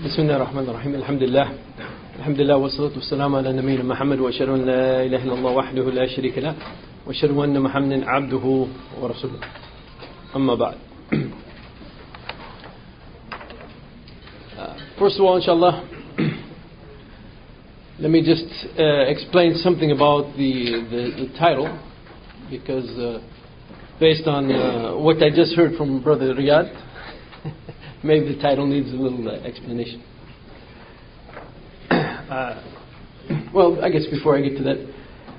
بسم الله الرحمن الرحيم. الحمد لله والصلاة والسلام على نبينا محمد، وأشهد أن لا إله إلا الله وحده لا شريك له، وأشهد أن محمدا عبده ورسوله. أما بعد. First of all, inshallah, let me just explain something about the title, because based on what I just heard from Brother Riyad, maybe the title needs a little explanation. Well, I guess before I get to that,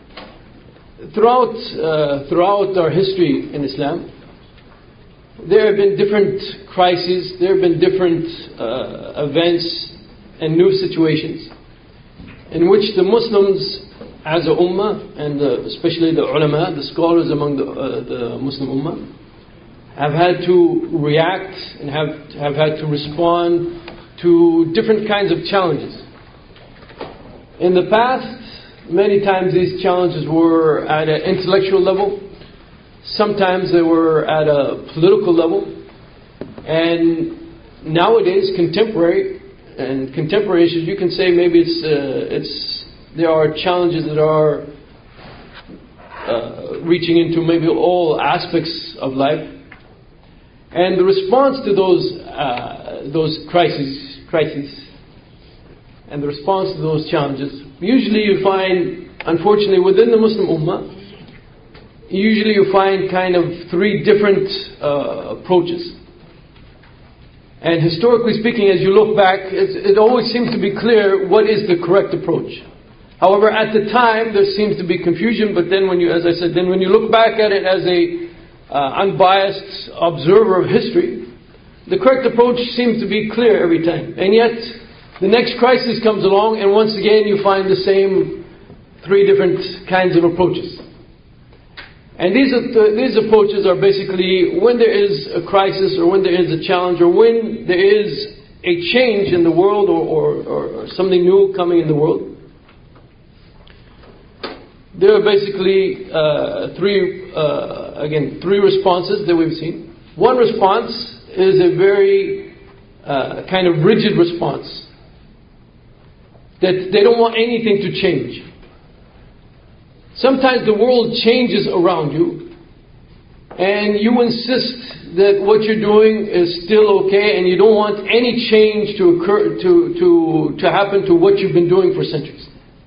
throughout our history in Islam, there have been different crises, there have been different events and new situations in which the Muslims as a ummah, and especially the ulama, the scholars among the Muslim ummah, have had to react and have had to respond to different kinds of challenges. In the past, many times these challenges were at an intellectual level. Sometimes they were at a political level. And nowadays, contemporary issues, you can say maybe there are challenges that are reaching into maybe all aspects of life. And the response to those crises and the response to those challenges, usually you find, unfortunately, within the Muslim Ummah, usually you find kind of three different approaches. And historically speaking, as you look back, it always seems to be clear what is the correct approach. However, at the time, there seems to be confusion, but then when you look back at it as a unbiased observer of history, the correct approach seems to be clear every time. And yet, the next crisis comes along, and once again you find the same three different kinds of approaches. And these approaches are basically when there is a crisis, or when there is a challenge, or when there is a change in the world, or something new coming in the world. There are basically three responses that we've seen. One response is a very kind of rigid response, that they don't want anything to change. Sometimes the world changes around you, and you insist that what you're doing is still okay, and you don't want any change to occur, to happen to what you've been doing for centuries.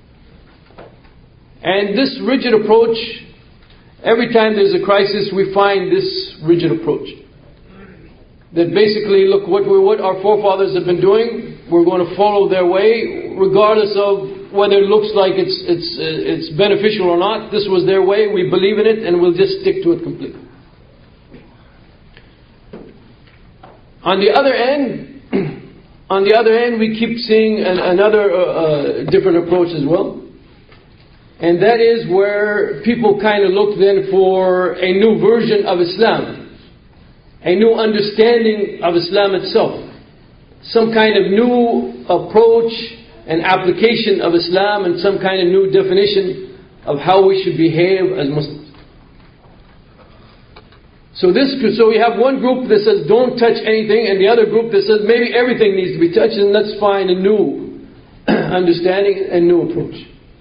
And this rigid approach, every time there's a crisis, we find this rigid approach. That basically, look, what our forefathers have been doing, we're going to follow their way, regardless of whether it looks like it's beneficial or not. This was their way, we believe in it, and we'll just stick to it completely. On the other end, we keep seeing another different approach as well. And that is where people kind of look then for a new version of Islam, a new understanding of Islam itself, some kind of new approach and application of Islam, and some kind of new definition of how we should behave as Muslims. So we have one group that says don't touch anything, and the other group that says maybe everything needs to be touched, and let's find a new understanding and new approach.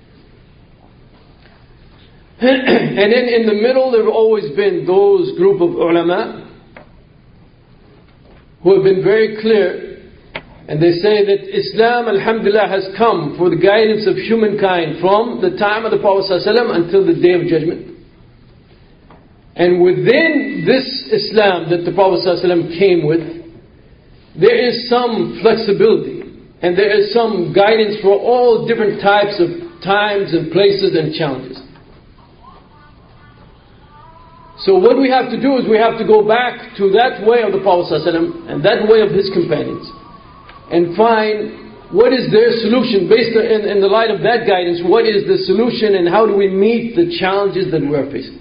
And then in the middle, there have always been those group of ulama who have been very clear, and they say that Islam, alhamdulillah, has come for the guidance of humankind from the time of the Prophet ﷺ until the Day of Judgment. And within this Islam that the Prophet ﷺ came with, there is some flexibility, and there is some guidance for all different types of times and places and challenges. So what we have to do is we have to go back to that way of the Prophet ﷺ and that way of his companions, and find what is their solution based in the light of that guidance. What is the solution, and how do we meet the challenges that we are facing?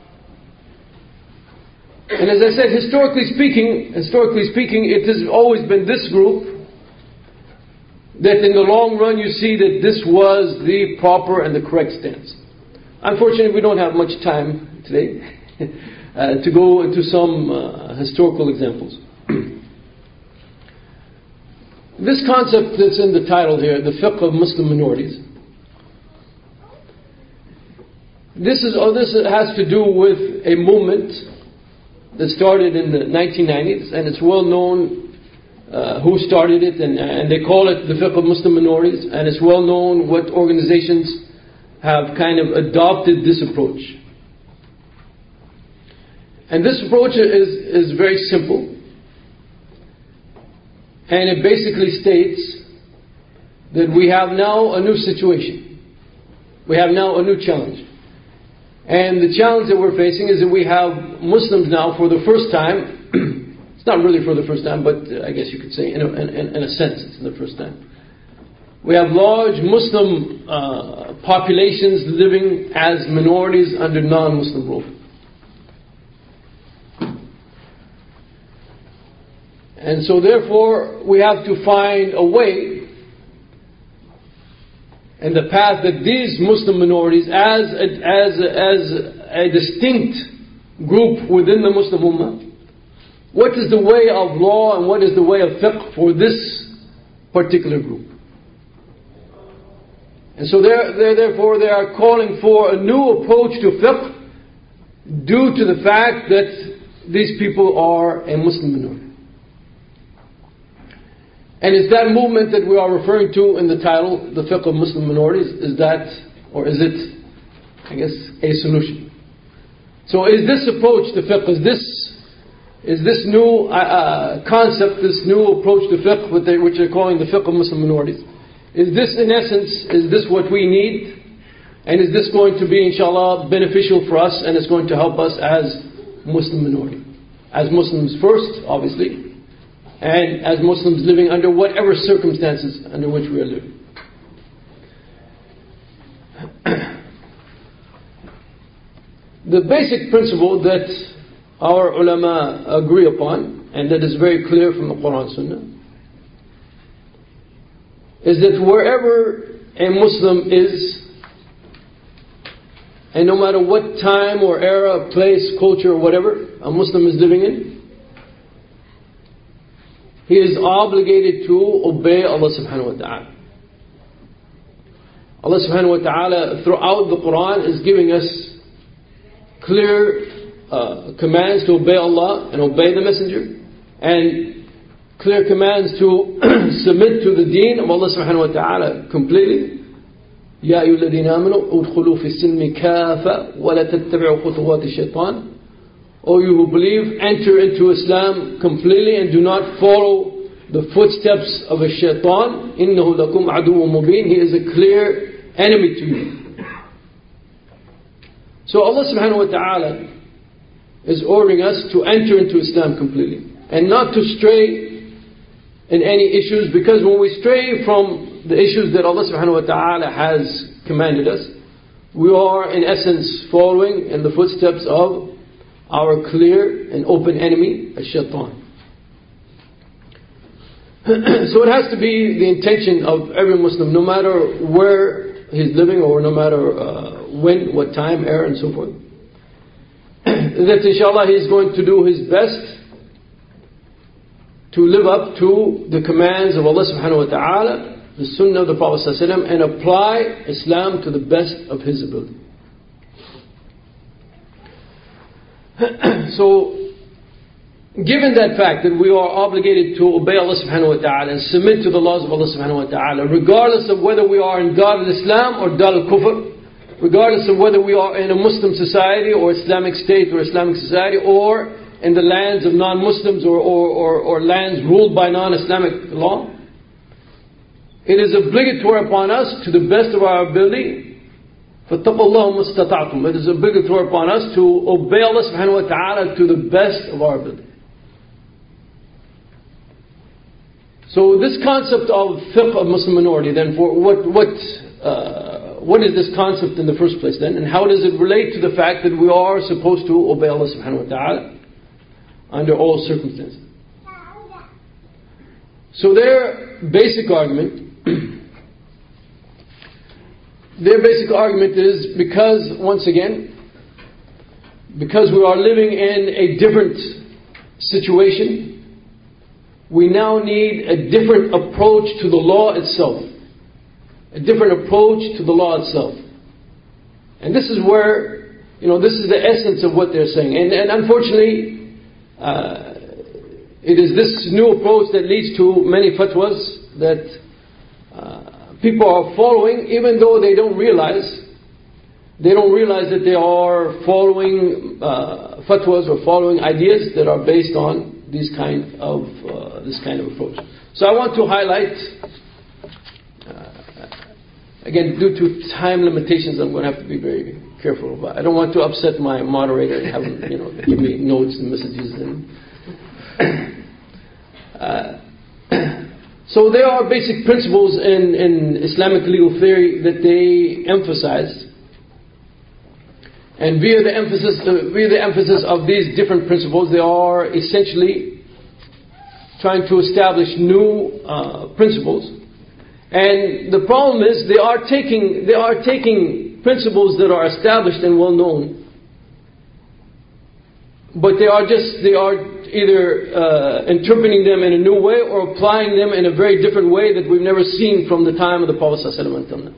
And as I said, historically speaking, it has always been this group that in the long run you see that this was the proper and the correct stance. Unfortunately, we don't have much time today to go into some historical examples. This concept that's in the title here, the fiqh of Muslim minorities, this has to do with a movement that started in the 1990s, and it's well known who started it, and they call it the fiqh of Muslim minorities, and it's well known what organizations have kind of adopted this approach. And this approach is very simple, and it basically states that we have now a new situation. We have now a new challenge. And the challenge that we're facing is that we have Muslims now for the first time. It's not really for the first time, but I guess you could say in a sense it's the first time. We have large Muslim populations living as minorities under non-Muslim rule. And so therefore we have to find a way and the path that these Muslim minorities as a distinct group within the Muslim Ummah, what is the way of law and what is the way of fiqh for this particular group? And so therefore they are calling for a new approach to fiqh due to the fact that these people are a Muslim minority. And is that movement that we are referring to in the title, the fiqh of Muslim minorities, is that, or is it, I guess, a solution? So is this approach to fiqh, is this new concept, this new approach to fiqh, which they're calling the fiqh of Muslim minorities, is this in essence, is this what we need? And is this going to be, inshallah, beneficial for us, and it's going to help us as Muslim minority? As Muslims first, obviously, and as Muslims living under whatever circumstances under which we are living. The basic principle that our ulama agree upon, and that is very clear from the Quran and Sunnah, is that wherever a Muslim is, and no matter what time or era, place, culture, or whatever a Muslim is living in, he is obligated to obey Allah subhanahu wa ta'ala. Allah subhanahu wa ta'ala throughout the Quran is giving us clear commands to obey Allah and obey the Messenger, and clear commands to submit to the deen of Allah subhanahu wa ta'ala completely. يَا أَيُّهَا الَّذِينَ آمَنُوا ادْخُلُوا فِي السِّلْمِ كَافَةً وَلَا تَتَّبِعُوا خُطُوَاتِ الشَّيْطَانِ. O you who believe, enter into Islam completely and do not follow the footsteps of a shaitan. إِنَّهُ لَكُمْ عَدُوٌ مُبِينٌ. He is a clear enemy to you. So Allah subhanahu wa ta'ala is ordering us to enter into Islam completely and not to stray in any issues, because when we stray from the issues that Allah subhanahu wa ta'ala has commanded us, we are in essence following in the footsteps of our clear and open enemy, ash-shaytan. So it has to be the intention of every Muslim, no matter where he's living or no matter when, what time, era, and so forth, that inshallah he is going to do his best to live up to the commands of Allah subhanahu wa ta'ala, the sunnah of the Prophet sallallahu alaihi wasallam, and apply Islam to the best of his ability. So, given that fact that we are obligated to obey Allah subhanahu wa ta'ala and submit to the laws of Allah subhanahu wa ta'ala, regardless of whether we are in Dar al-Islam or Dar al-Kufr, regardless of whether we are in a Muslim society or Islamic state or Islamic society, or in the lands of non-Muslims or lands ruled by non-Islamic law, it is obligatory upon us to the best of our ability. فَاتَّقُوا اللَّهُ مَسْتَطَعْتُمْ. It is obligatory upon us to obey Allah subhanahu wa ta'ala to the best of our ability. So this concept of fiqh of Muslim minority, then, for what is this concept in the first place then, and how does it relate to the fact that we are supposed to obey Allah subhanahu wa ta'ala under all circumstances? So their basic argument is because, once again, because we are living in a different situation, we now need a different approach to the law itself. A different approach to the law itself. And this is where, this is the essence of what they're saying. And unfortunately, it is this new approach that leads to many fatwas that people are following, even though they don't realize that they are following fatwas or following ideas that are based on this kind of approach. So I want to highlight, again, due to time limitations, I'm going to have to be very careful about. I don't want to upset my moderator and have him, give me notes and messages. So there are basic principles in Islamic legal theory that they emphasize. And via the emphasis of these different principles, they are essentially trying to establish new principles. And the problem is they are taking principles that are established and well known, but they are either interpreting them in a new way or applying them in a very different way that we've never seen from the time of the Prophet ﷺ until now.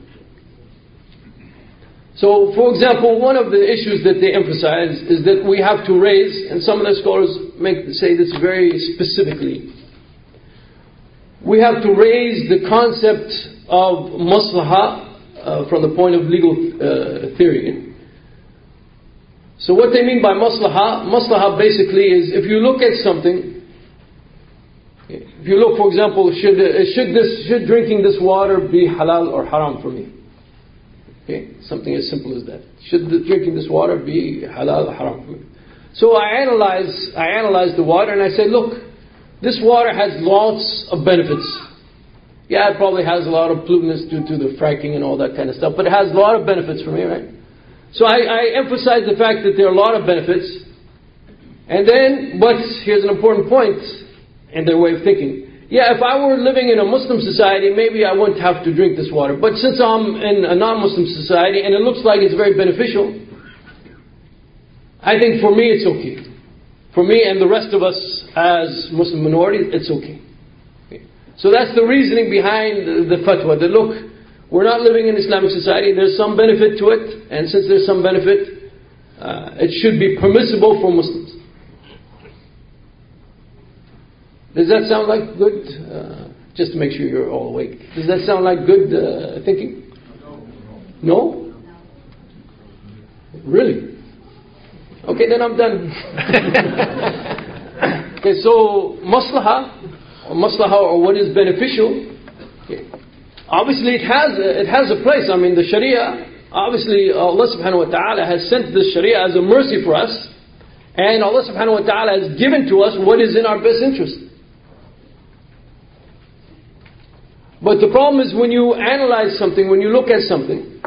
So, for example, one of the issues that they emphasize is that we have to raise, and some of the scholars say this very specifically, we have to raise the concept of maslahah from the point of legal theory. So what they mean by maslahah basically is, if you look at something, if you look, for example, should drinking this water be halal or haram for me? Okay, something as simple as that. Should drinking this water be halal or haram for me? So I analyze the water and I say, look, this water has lots of benefits. Yeah, it probably has a lot of pollutants due to the fracking and all that kind of stuff, but it has a lot of benefits for me, right? So I emphasize the fact that there are a lot of benefits. And then, but here's an important point in their way of thinking. Yeah, if I were living in a Muslim society, maybe I wouldn't have to drink this water. But since I'm in a non-Muslim society and it looks like it's very beneficial, I think for me it's okay. For me and the rest of us as Muslim minorities, it's okay. So that's the reasoning behind the fatwa. That look, we're not living in Islamic society, there's some benefit to it, and since there's some benefit, it should be permissible for Muslims. Does that sound like good? Just to make sure you're all awake. Does that sound like good thinking? No? Really? Okay, then I'm done. Okay, so maslahah or what is beneficial, okay. Obviously it has a place. I mean, the Sharia, obviously Allah subhanahu wa ta'ala has sent this Sharia as a mercy for us, and Allah subhanahu wa ta'ala has given to us what is in our best interest. But the problem is when you analyze something, when you look at something,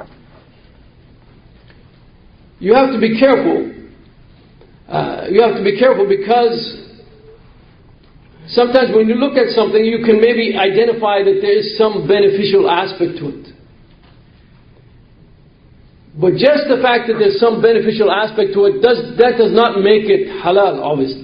you have to be careful. You have to be careful because sometimes when you look at something, you can maybe identify that there is some beneficial aspect to it. But just the fact that there's some beneficial aspect to it, that does not make it halal, obviously.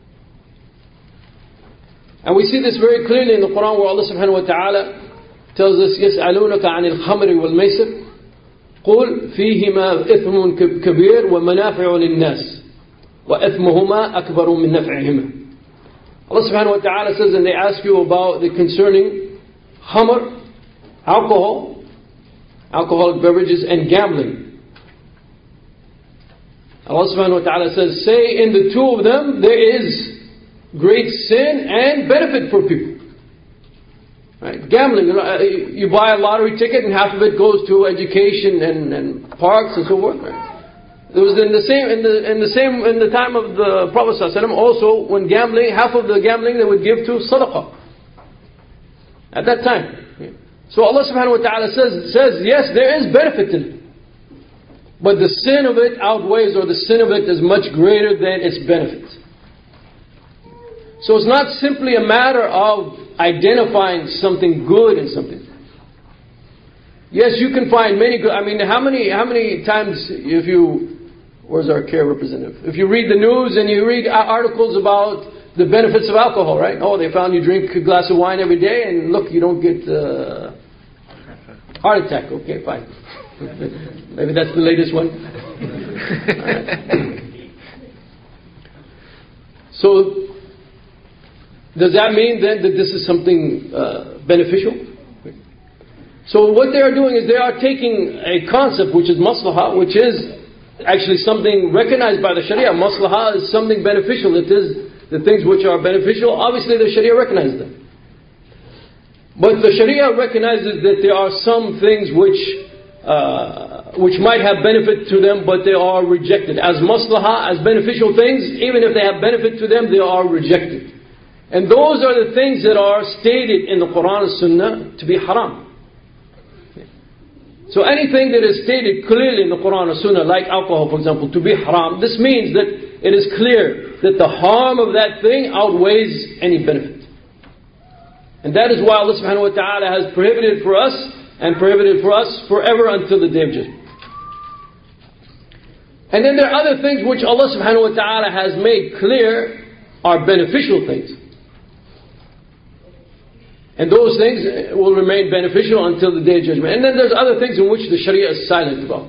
And we see this very clearly in the Quran where Allah subhanahu wa ta'ala tells us, يَسْأَلُونَكَ عَنِ الْخَمْرِ وَالْمَيْسِرِ قُلْ فِيهِمَا إِثْمٌ كَبِيرٌ وَمَنَافِعُ لِلنَّاسِ وَإِثْمُهُمَا أَكْبَرُ مِنْ نَفْعِهِمَا. Allah subhanahu wa ta'ala says, and they ask you about the concerning khamr, alcoholic beverages, and gambling. Allah subhanahu wa ta'ala says, say in the two of them there is great sin and benefit for people. Right? Gambling, you buy a lottery ticket and half of it goes to education and parks and so forth. Right? It was in the time of the Prophet ﷺ also, when gambling, half of the gambling they would give to sadaqah. At that time. So Allah subhanahu wa ta'ala says, yes, there is benefit in it. But the sin of it outweighs, or the sin of it is much greater than its benefit. So it's not simply a matter of identifying something good in something. Yes, you can find many good. I mean, how many times where's our care representative? If you read the news and you read articles about the benefits of alcohol, right? Oh, they found you drink a glass of wine every day, and look, you don't get heart attack. Okay, fine. Maybe that's the latest one. So, does that mean then that this is something beneficial? So what they are doing is they are taking a concept which is maslaha, which is actually something recognized by the Sharia. Maslaha is something beneficial. It is the things which are beneficial. Obviously the Sharia recognizes them. But the Sharia recognizes that there are some things which might have benefit to them, but they are rejected. As maslaha, as beneficial things, even if they have benefit to them, they are rejected. And those are the things that are stated in the Quran and Sunnah to be haram. So anything that is stated clearly in the Quran and Sunnah, like alcohol for example, to be haram, this means that it is clear that the harm of that thing outweighs any benefit. And that is why Allah subhanahu wa ta'ala has prohibited for us, and prohibited for us forever until the day of judgment. And then there are other things which Allah subhanahu wa ta'ala has made clear are beneficial things. And those things will remain beneficial until the day of judgment. And then there's other things in which the Sharia is silent about.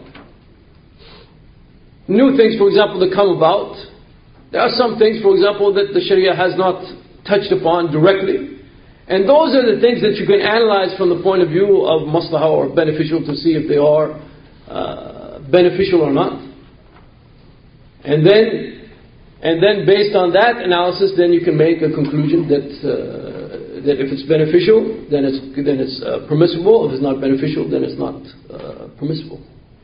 New things, for example, that come about. There are some things, for example, that the Sharia has not touched upon directly. And those are the things that you can analyze from the point of view of maslahah or beneficial, to see if they are beneficial or not. And then based on that analysis, then you can make a conclusion that if it's beneficial, then it's permissible. If it's not beneficial, then it's not permissible.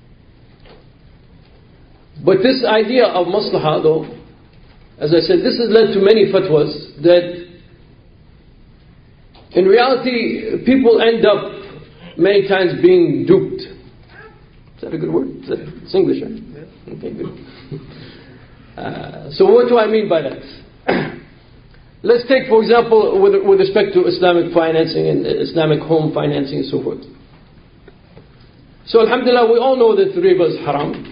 But this idea of maslahah, though, as I said, this has led to many fatwas that in reality people end up many times being duped. Is that a good word? It's English, right? Yeah. Okay, good. So what do I mean by that? Let's take, for example, with respect to Islamic financing and Islamic home financing and so forth. So alhamdulillah, we all know that riba is haram.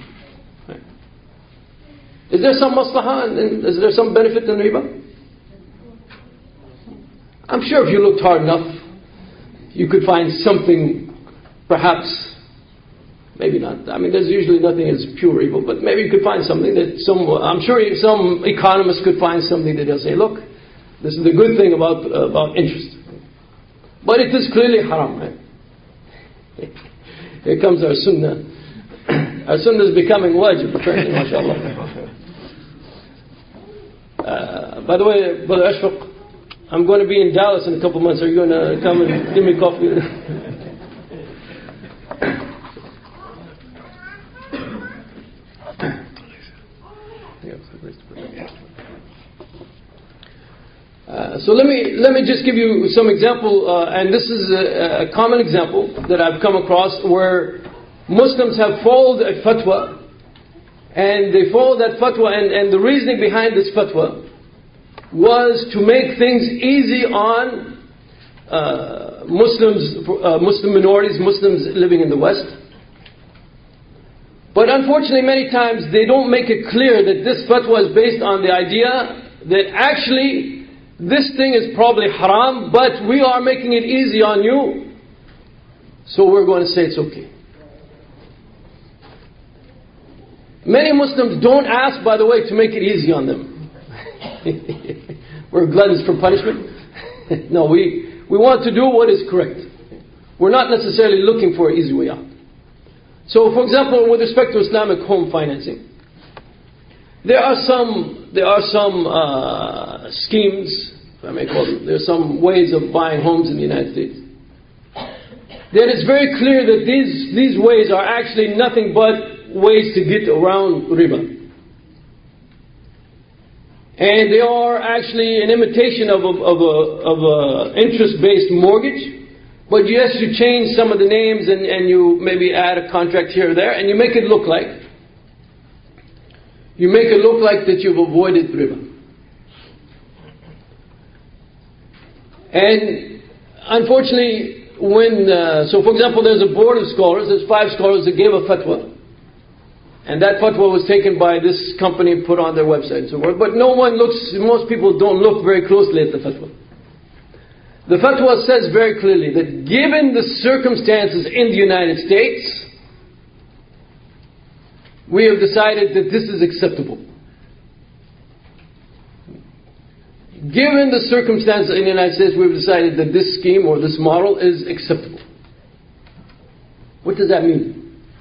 Is there some maslahah and is there some benefit in riba? I'm sure if you looked hard enough, you could find something, perhaps, maybe not. I mean, there's usually nothing as pure evil, but maybe you could find something that I'm sure some economist could find something that they'll say, look, this is the good thing about interest. But it is clearly haram, right? Here comes our sunnah. Our sunnah is becoming wajib, apparently, mashallah. By the way, Brother Ashfaq, I'm going to be in Dallas in a couple months. Are you going to come and give me coffee? So let me just give you some example, and this is a common example that I've come across where Muslims have followed a fatwa, and they followed that fatwa, and the reasoning behind this fatwa was to make things easy on Muslims, Muslim minorities, Muslims living in the West. But unfortunately, many times they don't make it clear that this fatwa is based on the idea that actually this thing is probably haram, but we are making it easy on you, so we're going to say it's okay. Many Muslims don't ask, by the way, to make it easy on them. We're gluttons for punishment. No, we want to do what is correct. We're not necessarily looking for an easy way out. So, for example, with respect to Islamic home financing, there are some schemes, if I may call them. There are some ways of buying homes in the United States. Then it's very clear that these ways are actually nothing but ways to get around riba. And they are actually an imitation of a interest-based mortgage. But yes, you change some of the names and you maybe add a contract here or there, and you make it look like that you've avoided riba. And unfortunately, so for example, there's a board of scholars, there's 5 scholars that gave a fatwa And that fatwa was taken by this company and put on their website and so forth. But most people don't look very closely at the fatwa. The fatwa says very clearly that given the circumstances in the United States, we have decided that this is acceptable. Given the circumstances in the United States, we've decided that this scheme or this model is acceptable. What does that mean?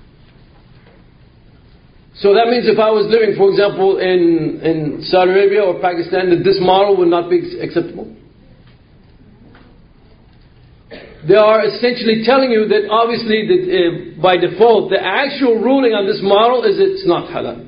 So that means if I was living, for example, in Saudi Arabia or Pakistan, that this model would not be acceptable? They are essentially telling you that obviously that by default, the actual ruling on this model is it's not halal.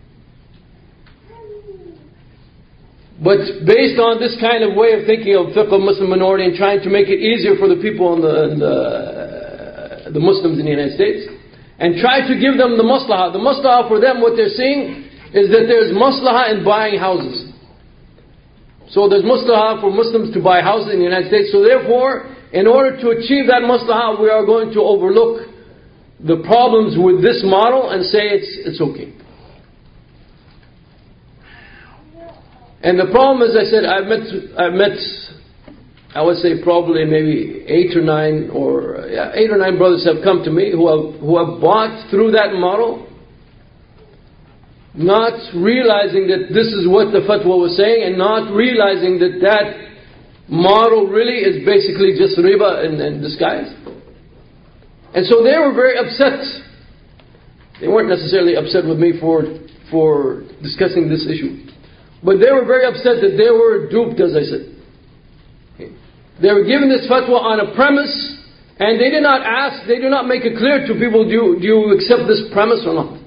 But based on this kind of way of thinking of fiqh of Muslim minority and trying to make it easier for the people the Muslims in the United States, and try to give them the maslahah. The maslahah for them, what they're seeing, is that there's maslahah in buying houses. So there's maslahah for Muslims to buy houses in the United States. So therefore, in order to achieve that maslahah, we are going to overlook the problems with this model and say it's okay. And the problem, as I said, I've met, I would say probably maybe 8 or 9 brothers have come to me who have bought through that model, not realizing that this is what the fatwa was saying, and not realizing that that model really is basically just riba in disguise. And so they were very upset. They weren't necessarily upset with me for discussing this issue. But they were very upset that they were duped, as I said. They were given this fatwa on a premise, and they did not ask, they did not make it clear to people, do you accept this premise or not?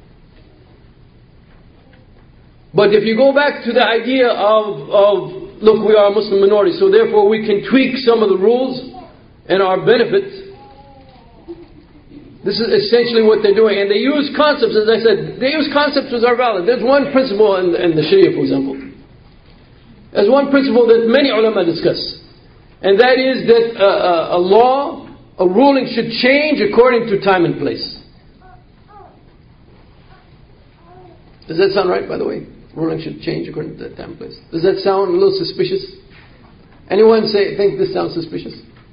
But if you go back to the idea of look, we are a Muslim minority, so therefore we can tweak some of the rules in our benefit. This is essentially what they're doing. And they use concepts, as I said, they use concepts which are valid. There's one principle in the Sharia, for example. There's one principle that many ulama discuss. And that is that a law, a ruling should change according to time and place. Does that sound right, by the way? Ruling should change according to that time and place. Does that sound a little suspicious? Anyone think this sounds suspicious?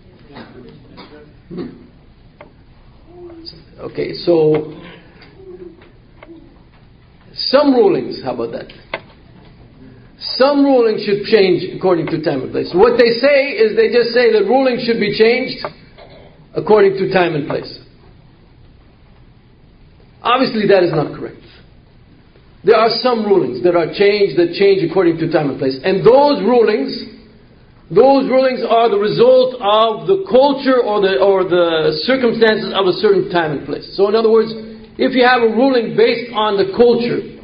Okay, so some rulings, how about that? Some rulings should change according to time and place. What they say is they just say that rulings should be changed according to time and place. Obviously that is not correct. There are some rulings that change according to time and place. And those rulings are the result of the culture or the circumstances of a certain time and place. So in other words, if you have a ruling based on the culture,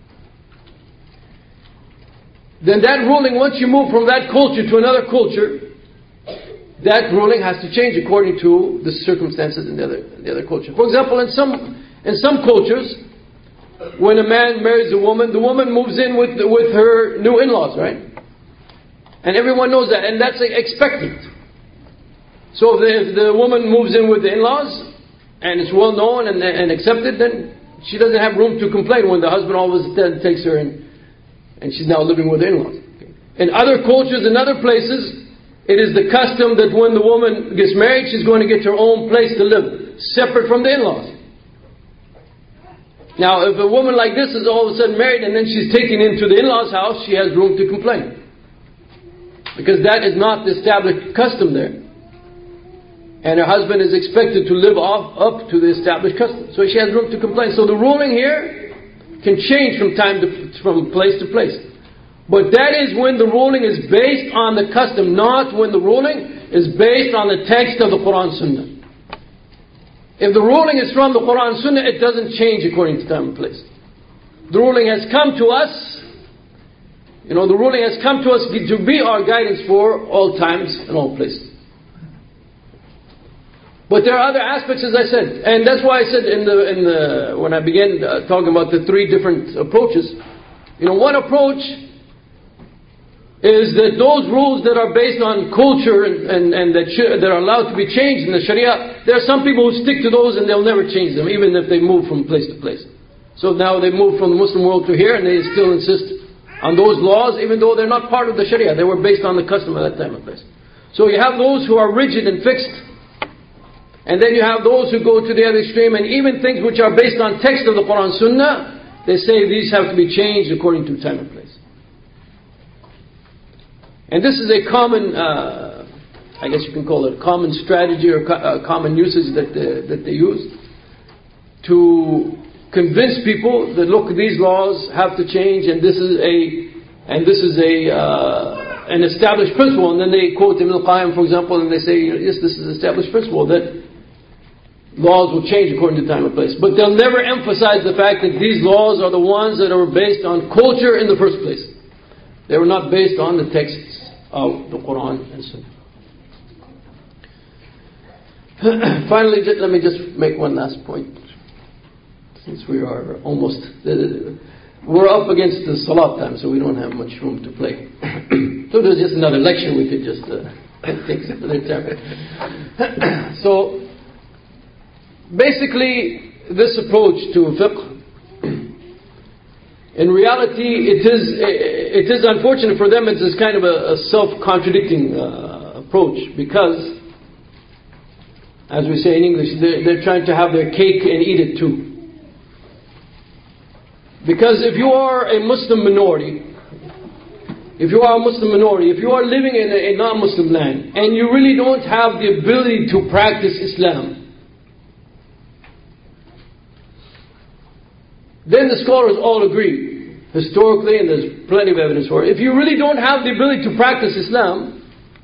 then that ruling, once you move from that culture to another culture, that ruling has to change according to the circumstances in the other culture. For example, in some cultures, when a man marries a woman, the woman moves in with her new in-laws, right? And everyone knows that, and that's expected. So if the woman moves in with the in-laws, and it's well known and accepted, then she doesn't have room to complain when the husband always takes her and she's now living with the in-laws. In other cultures, in other places, it is the custom that when the woman gets married, she's going to get her own place to live, separate from the in-laws. Now, if a woman like this is all of a sudden married and then she's taken into the in-laws' house, she has room to complain. Because that is not the established custom there. And her husband is expected to live up to the established custom. So she has room to complain. So the ruling here can change from place to place. But that is when the ruling is based on the custom, not when the ruling is based on the text of the Quran Sunnah. If the ruling is from the Quran Sunnah, it doesn't change according to time and place. The ruling has come to us, the ruling has come to us to be our guidance for all times and all places. But there are other aspects, as I said, and that's why I said when I began talking about the 3 different approaches. One approach is that those rules that are based on culture and that are allowed to be changed in the Sharia, there are some people who stick to those and they'll never change them, even if they move from place to place. So now they moved from the Muslim world to here, and they still insist on those laws, even though they're not part of the Sharia. They were based on the custom at that time and place. So you have those who are rigid and fixed, and then you have those who go to the other extreme, and even things which are based on text of the Quran Sunnah, they say these have to be changed according to time and place. And this is a common, I guess you can call it a common strategy or common usage that they use to convince people that, look, these laws have to change, and this is an established principle. And then they quote Ibn al-Qayyim, for example, and they say, yes, this is an established principle that laws will change according to time and place. But they'll never emphasize the fact that these laws are the ones that are based on culture in the first place. They were not based on the texts of the Quran and Sunnah. Finally, let me just make one last point. Since we are almost, we're up against the Salat time, so we don't have much room to play. So there's just another lecture we could just take some of their time. So basically, this approach to fiqh, in reality, it is unfortunate for them. It's this kind of a self-contradicting approach, because, as we say in English, they're trying to have their cake and eat it too. Because if you are a Muslim minority, if you are living in a non-Muslim land, and you really don't have the ability to practice Islam, then the scholars all agree, historically, and there's plenty of evidence for it, if you really don't have the ability to practice Islam,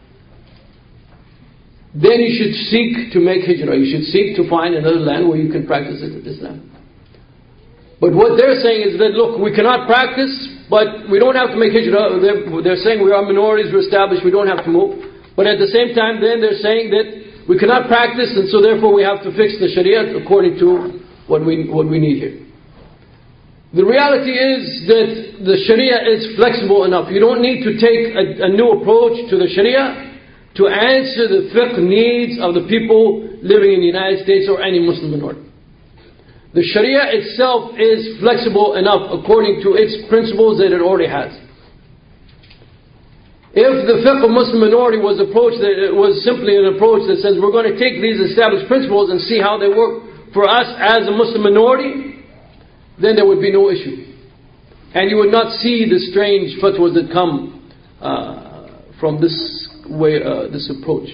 then you should seek to make hijrah. You should seek to find another land where you can practice Islam. But what they're saying is that, look, we cannot practice, but we don't have to make hijrah. They're saying we are minorities, we're established, we don't have to move. But at the same time, then they're saying that we cannot practice, and so therefore we have to fix the Sharia according to what we need here. The reality is that the Sharia is flexible enough. You don't need to take a new approach to the Sharia to answer the fiqh needs of the people living in the United States or any Muslim minority. The Sharia itself is flexible enough according to its principles that it already has. If the fiqh of Muslim minority was simply an approach that says we're going to take these established principles and see how they work for us as a Muslim minority, then there would be no issue. And you would not see the strange fatwas that come from this way, this approach.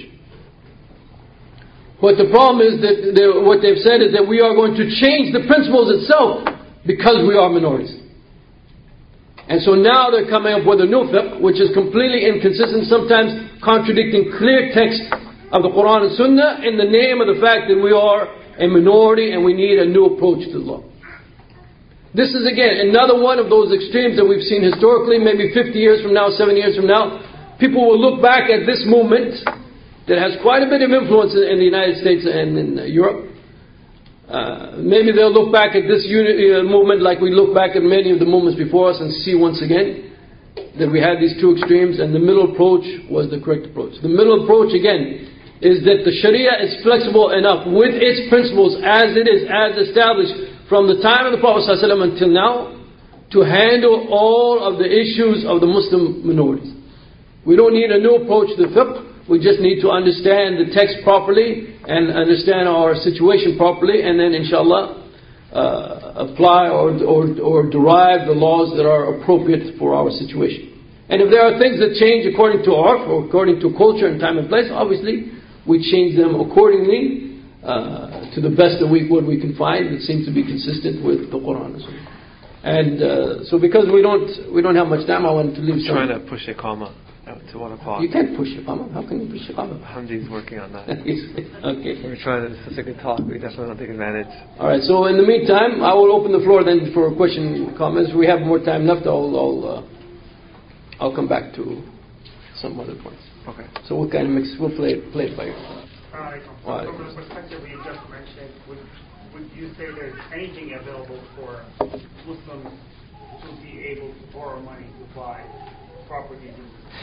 But the problem is that what they've said is that we are going to change the principles itself because we are minorities. And so now they're coming up with a new fiqh, which is completely inconsistent, sometimes contradicting clear text of the Quran and Sunnah in the name of the fact that we are a minority and we need a new approach to the law. This is again another one of those extremes that we've seen historically. Maybe 50 years from now, 7 years from now, people will look back at this movement that has quite a bit of influence in the United States and in Europe. Maybe they'll look back at this movement like we look back at many of the movements before us and see once again that we had these two extremes, and the middle approach was the correct approach. The middle approach again is that the Sharia is flexible enough with its principles as it is, as established from the time of the Prophet ﷺ until now, to handle all of the issues of the Muslim minorities. We don't need a new approach to the fiqh. We just need to understand the text properly and understand our situation properly, and then inshallah apply or derive the laws that are appropriate for our situation. And if there are things that change according to urf or according to culture and time and place, obviously we change them accordingly to the best of what we can find that seems to be consistent with the Quran. And so because we don't have much time, I wanted to leave some. Trying to push a comma to 1 o'clock. You can't push a comma. How can you push a comma? Hamdi's working on that. Okay. We're trying to. It's such a good talk. We definitely don't take advantage. All right. So in the meantime, I will open the floor then for question comments. We have more time left. I'll come back to some other points. Okay. So what kind of mix? We'll play it by ear. From the perspective you just mentioned, would you say there's anything available for Muslims to be able to borrow money to buy properties?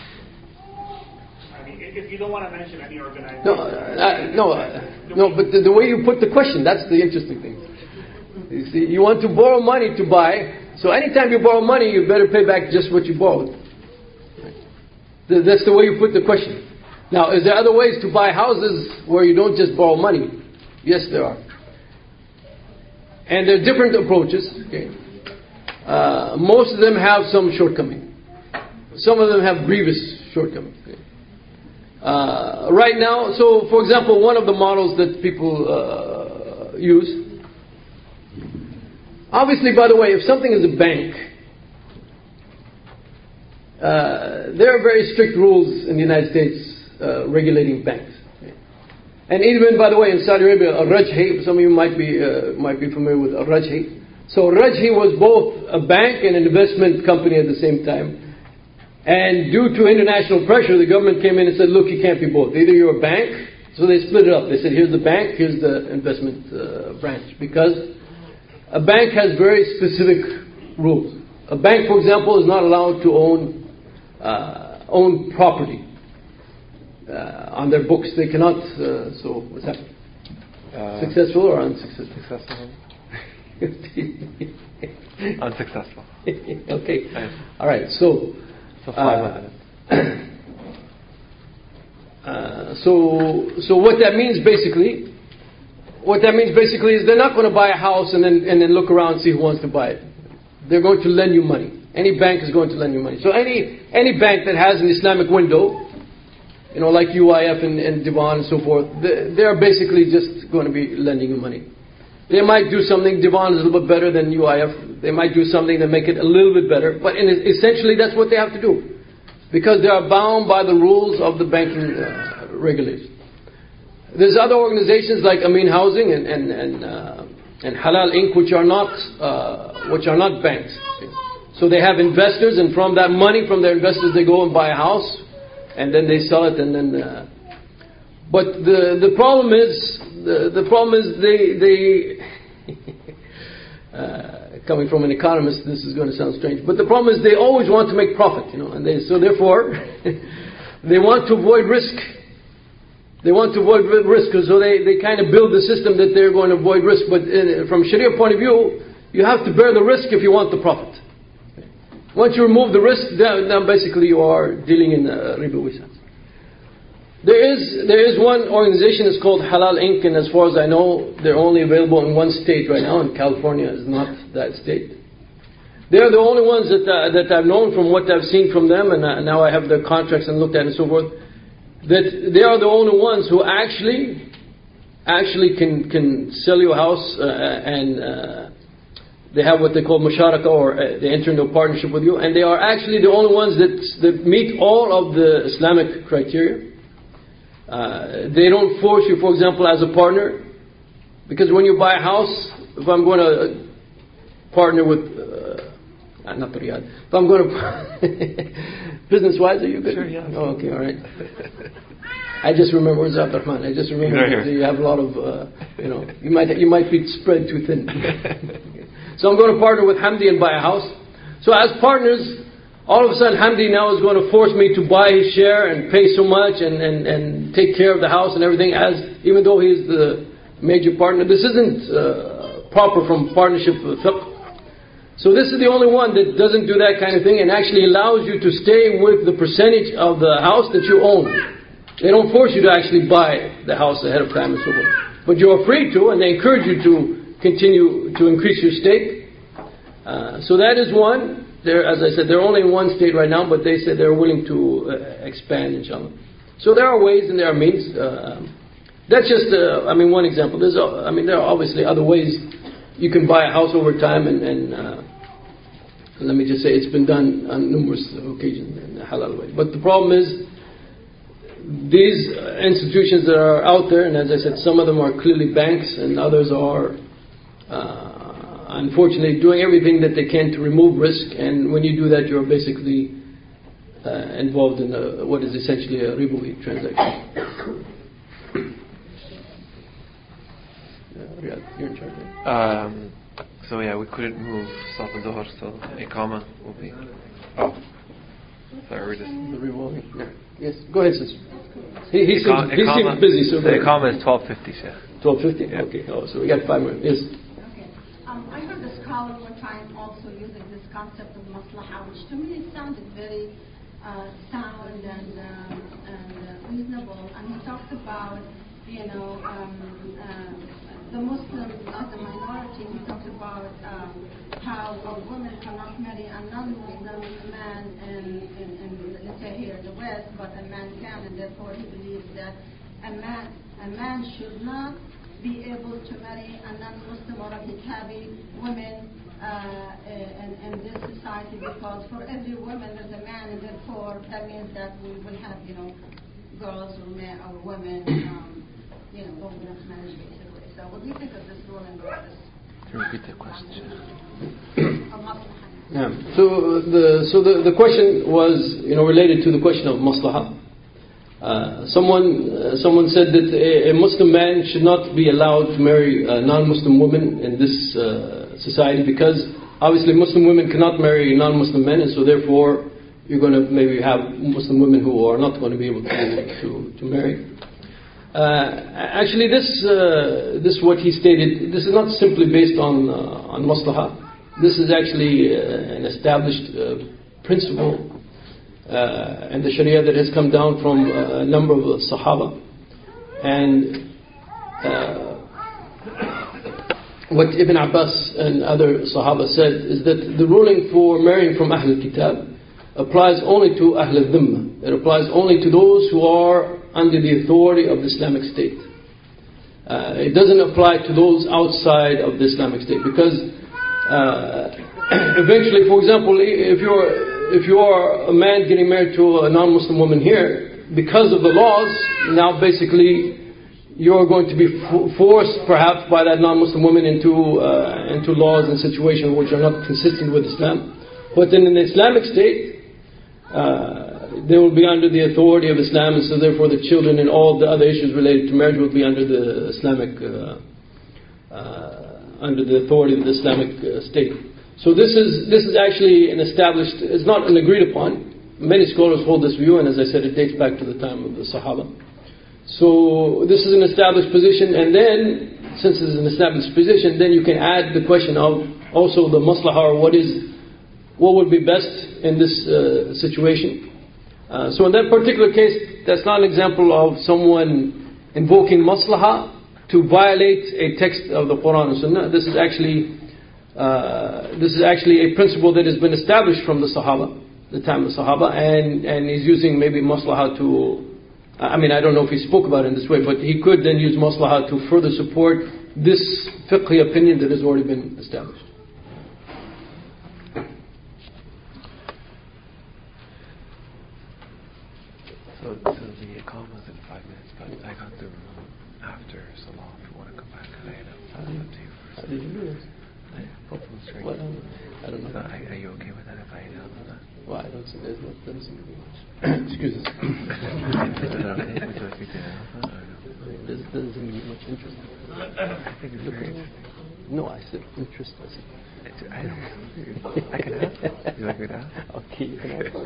I mean, if you don't want to mention any organization. No. But the way you put the question, that's the interesting thing. You see, you want to borrow money to buy. So anytime you borrow money, you better pay back just what you borrowed. That's the way you put the question. Now, is there other ways to buy houses where you don't just borrow money? Yes, there are. And there are different approaches. Okay? Most of them have some shortcoming. Some of them have grievous shortcomings. Okay? Right now, so for example, one of the models that people use, obviously, by the way, if something is a bank, there are very strict rules in the United States regulating banks. Okay? And even, by the way, in Saudi Arabia, Al-Rajhi, some of you might be familiar with Al-Rajhi. So Al-Rajhi was both a bank and an investment company at the same time. And due to international pressure, the government came in and said, look, you can't be both. Either you're a bank, so they split it up. They said, here's the bank, here's the investment branch. Because a bank has very specific rules. A bank, for example, is not allowed to own property on their books. They cannot, so what's that? Successful or unsuccessful? Successful. Unsuccessful. Okay. All right. So 5 minutes. So what that means basically is they're not going to buy a house and then look around and see who wants to buy it. They're going to lend you money. Any bank is going to lend you money. So any bank that has an Islamic window, like UIF and Divan and so forth, they are basically just going to be lending you money. They might do something. Divan is a little bit better than UIF. They might do something that make it a little bit better. But essentially, that's what they have to do, because they are bound by the rules of the banking regulations. There's other organizations like Amin Housing and Halal Inc., which are not banks. So they have investors, and from that money from their investors, they go and buy a house, and then they sell it, and then. But the problem is they coming from an economist, this is going to sound strange, but the problem is they always want to make profit, and so therefore they want to avoid risk. They want to avoid risk, so they kind of build the system that they're going to avoid risk. But from Sharia point of view, you have to bear the risk if you want the profit. Once you remove the risk, then basically you are dealing in ribawi sense. There is one organization, it's called Halal Inc., and as far as I know, they're only available in one state right now, and California is not that state. They're the only ones that I've known from what I've seen from them, and now I have their contracts and looked at and so forth, that they are the only ones who actually can sell you a house, and they have what they call musharaka, or they enter into a partnership with you, and they are actually the only ones that meet all of the Islamic criteria. They don't force you, for example, as a partner, because when you buy a house, if I'm going to partner with, not Riyadh, if I'm going to, business-wise, are you good? Sure, yeah. Oh, okay, all right. I just remember, where's Abdurrahman? I just remember that you have a lot of, you might be spread too thin. So I'm going to partner with Hamdi and buy a house. So as partners, all of a sudden, Hamdi now is going to force me to buy his share and pay so much and take care of the house and everything, even though he's the major partner. This isn't proper from partnership fiqh. So this is the only one that doesn't do that kind of thing and actually allows you to stay with the percentage of the house that you own. They don't force you to actually buy the house ahead of time and so forth. But you're free to, and they encourage you to continue to increase your stake. So that is one. As I said, they're only in one state right now, but they said they're willing to expand, inshallah. So there are ways and there are means. That's just, one example. There are obviously other ways you can buy a house over time, and let me just say it's been done on numerous occasions in a halal way. But the problem is, these institutions that are out there, and as I said, some of them are clearly banks, and others are unfortunately doing everything that they can to remove risk, and when you do that, you're basically involved in what is essentially a ribawi transaction. Riyadh, you're in charge. So yeah, we couldn't move Salat al-Dhuhr, so Iqama will be. Oh, sorry, we're just the revolving. Yeah. Yes, go ahead, sister. He seems busy, so the Iqama is 12:50, Sheikh. 12:50. Yeah. Okay. Oh, so we got 5 minutes. Yes. Okay. I heard a scholar one time also using this concept of maslaha, which to me sounded very sound and reasonable. And he talked about, the Muslims as a minority. He talked about how a woman cannot marry a non-Muslim man in let's say here in the West, but a man can, and therefore he believes that a man should not be able to marry a non-Muslim or a Kitabi woman in this society, because for every woman there's a man, and therefore that means that we will have, girls or men or women, old enough marriage basically. So what do you think of this ruling? To repeat the question. Yeah. So the question was, related to the question of maslaha. Someone said that a Muslim man should not be allowed to marry a non-Muslim woman in this society, because obviously Muslim women cannot marry non-Muslim men, and so therefore you're going to maybe have Muslim women who are not going to be able to marry. Actually, this what he stated. This is not simply based on maslaha. This is actually an established principle and the Sharia that has come down from a number of Sahaba. And what Ibn Abbas and other Sahaba said is that the ruling for marrying from Ahl al-Kitab applies only to Ahl al-Dhimma. It applies only to those who are under the authority of the Islamic State. It doesn't apply to those outside of the Islamic State, because eventually, for example, if you are a man getting married to a non-Muslim woman here, because of the laws, now basically you're going to be forced perhaps by that non-Muslim woman into laws and situations which are not consistent with Islam. But then in the Islamic State, they will be under the authority of Islam, and so therefore the children and all the other issues related to marriage will be under the Islamic, under the authority of the Islamic State. So this is actually an established, it's not an agreed upon. Many scholars hold this view, and as I said, it dates back to the time of the Sahaba. So this is an established position, and then, since it's an established position, then you can add the question of also the maslaha, or what would be best in this situation. So in that particular case, that's not an example of someone invoking maslaha to violate a text of the Quran and Sunnah. This is actually a principle that has been established from the Sahaba, the time of the Sahaba, and he's using maybe maslaha to, I don't know if he spoke about it in this way, but he could then use maslaha to further support this fiqhi opinion that has already been established. So the call was in 5 minutes, but I got the room after Salah. If you want to come back, I have up to you first. How did you do this? Hopefully straight. Well, I don't know. So are you okay with that if I announce that? Well, I don't see there's no, doesn't seem to be much. Excuse us. Is it okay? Would you like me to announce that or no? There doesn't seem to be much interest. I think it's very interesting. No, I said interest. I don't know. I can ask. Would you like me to ask? Okay, you can ask.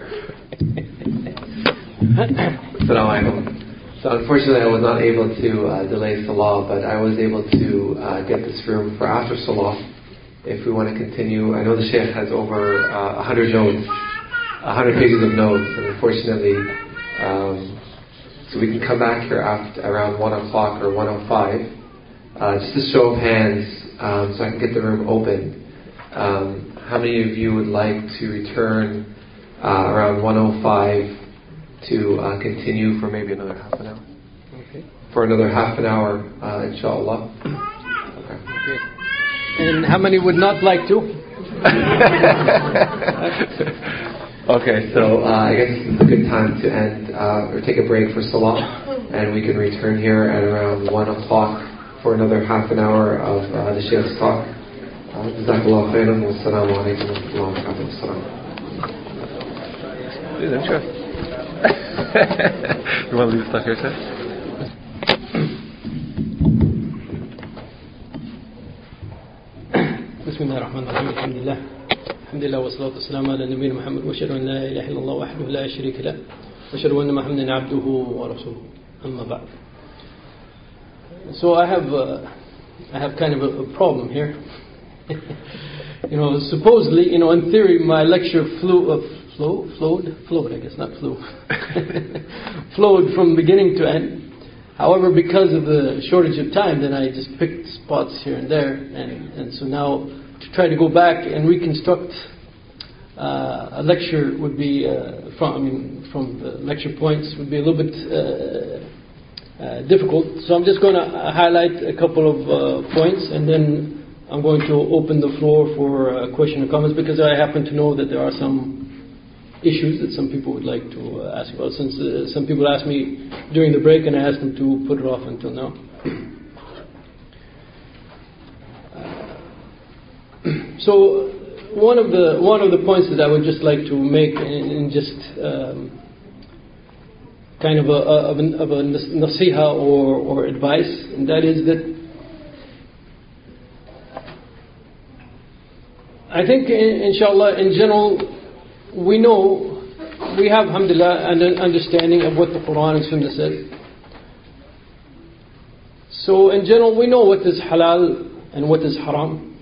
Assalamu alaikum. So unfortunately I was not able to delay Salah, but I was able to get this room for after Salah. If we want to continue, I know the Sheikh has over 100 notes, 100 pages of notes, and unfortunately, so we can come back here after around 1 o'clock or 1:05, just a show of hands, so I can get the room open. How many of you would like to return around 1:05 to continue for maybe another half an hour? Okay. For another half an hour, inshallah. Okay. And how many would not like to? Okay, so I guess this is a good time to end or take a break for Salah, and we can return here at around 1 o'clock for another half an hour of the Sheikh's talk. Jazakallah khairan, wassalamu alaikum wa rahmatullahi wa barakatuh. This is interesting. You want to leave stuff here, sir? بسم الله الرحمن الرحيم الحمد لله والصلاة والسلام على نبينا محمد وأشهد أن لا إله إلا الله وحده لا شريك له وأشهد أن محمدا عبده ورسوله أما بعد. So I have kind of a problem here, Supposedly, in theory, my lecture flowed, I guess, not flew, flowed from beginning to end. However, because of the shortage of time, then I just picked spots here and there, and so now to try to go back and reconstruct a lecture would be from the lecture points would be a little bit difficult. So I'm just going to highlight a couple of points, and then I'm going to open the floor for question or comments, because I happen to know that there are some issues that some people would like to ask about, since some people asked me during the break and I asked them to put it off until now. So one of the points that I would just like to make in just kind of a nasiha or advice, and that is that I think, inshallah, in general, we have, alhamdulillah, an understanding of what the Quran and Sunnah says. So, in general, we know what is halal and what is haram.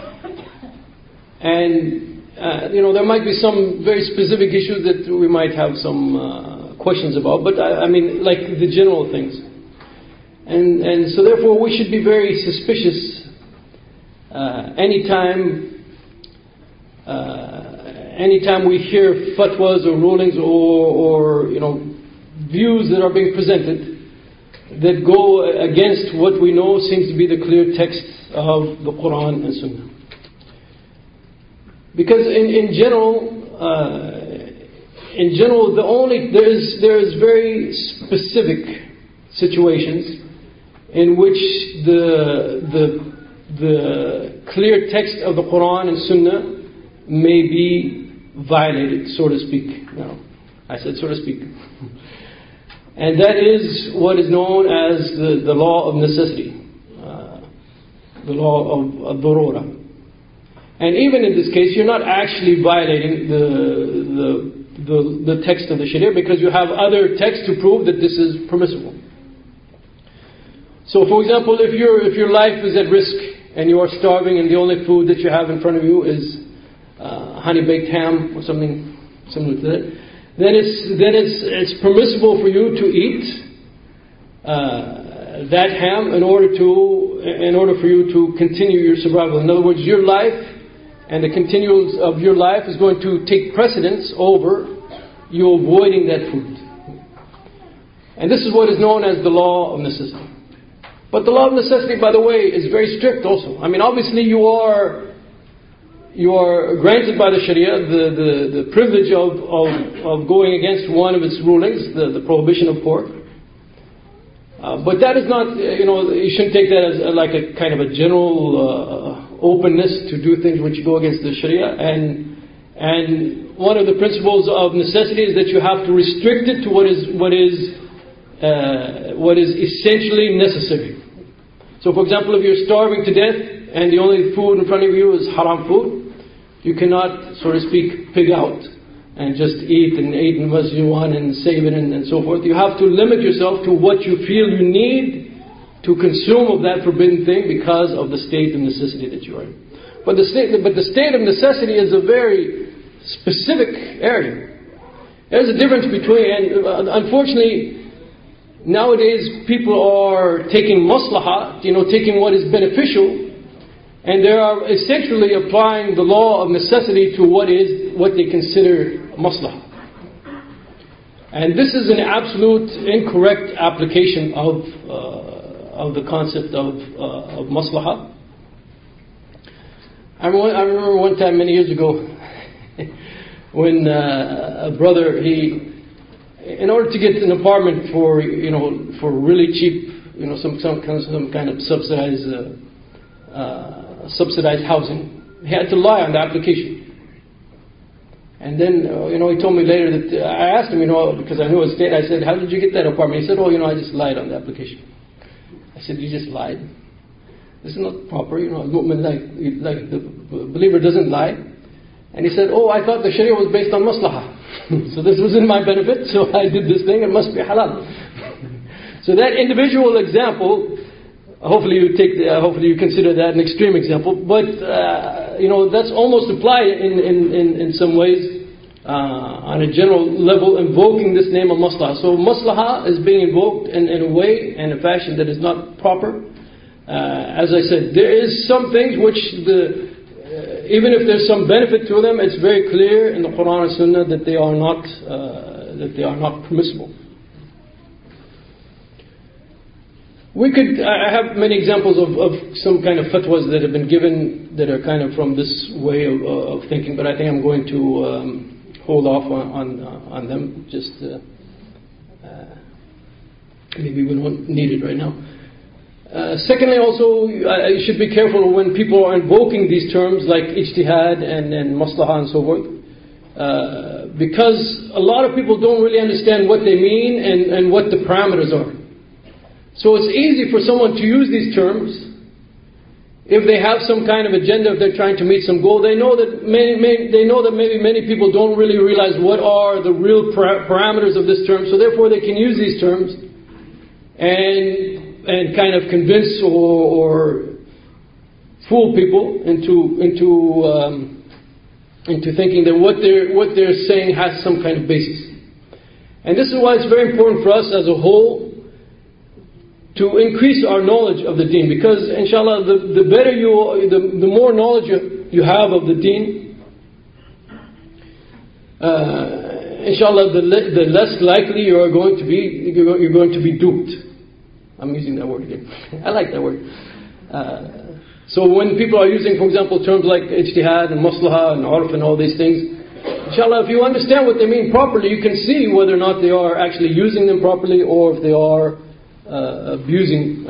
And, there might be some very specific issues that we might have some questions about, but I mean, like the general things. And so, therefore, we should be very suspicious anytime we hear fatwas or rulings or views that are being presented that go against what we know seems to be the clear text of the Quran and Sunnah. Because in general, there is very specific situations in which the clear text of the Quran and Sunnah may be violated, so to speak. No, I said so to speak. And that is what is known as the law of necessity, the law of darura. And even in this case, you're not actually violating the text of the Sharia, because you have other texts to prove that this is permissible. So, for example, if your life is at risk and you are starving and the only food that you have in front of you is honey baked ham or something similar to that, then it's permissible for you to eat that ham in order for you to continue your survival. In other words, your life and the continuance of your life is going to take precedence over you avoiding that food. And this is what is known as the law of necessity. But the law of necessity, by the way, is very strict also. I mean, obviously you are granted by the Sharia the privilege of going against one of its rulings, the prohibition of pork. But that is not, you shouldn't take that as like a kind of a general openness to do things which go against the Sharia. And one of the principles of necessity is that you have to restrict it to what is essentially necessary. So, for example, if you're starving to death and the only food in front of you is haram food, you cannot, so to speak, pig out and just eat as you want and save it and so forth. You have to limit yourself to what you feel you need to consume of that forbidden thing because of the state of necessity that you are in. But the state of necessity is a very specific area. There's a difference between, and unfortunately, nowadays people are taking maslaha, taking what is beneficial, and they are essentially applying the law of necessity to what they consider maslaha. And this is an absolute incorrect application of the concept of maslaha. I remember one time many years ago when a brother, in order to get an apartment for really cheap, some kind of subsidized housing, he had to lie on the application. And then, he told me later that I asked him, because I knew his state. I said, "How did you get that apartment?" He said, "I just lied on the application." I said, "You just lied? This is not proper. A mu'min like the believer doesn't lie." And he said, "I thought the Sharia was based on maslahah. So this was in my benefit, so I did this thing, it must be halal." So that individual example hopefully you consider that an extreme example. But that's almost applied in some ways on a general level, invoking this name of maslaha. So maslaha is being invoked in a way and a fashion that is not proper. As I said, there is some things which even if there's some benefit to them, it's very clear in the Quran and Sunnah that they are not permissible. I have many examples of some kind of fatwas that have been given that are kind of from this way of thinking, but I think I'm going to hold off on them. Just maybe we don't need it right now. Secondly, also, you should be careful when people are invoking these terms like ijtihad and maslaha and so forth, because a lot of people don't really understand what they mean and what the parameters are. So it's easy for someone to use these terms if they have some kind of agenda, if they're trying to meet some goal. They know that maybe many people don't really realize what are the real parameters of this term, so therefore they can use these terms and kind of convince or fool people into thinking that what they're saying has some kind of basis. And this is why it's very important for us as a whole to increase our knowledge of the deen, because inshallah the more knowledge you have of the deen, inshallah the less likely you're going to be duped. I'm using that word again. I like that word. So when people are using, for example, terms like ijtihad and maslaha and urf and all these things, inshallah, if you understand what they mean properly, you can see whether or not they are actually using them properly or if they are abusing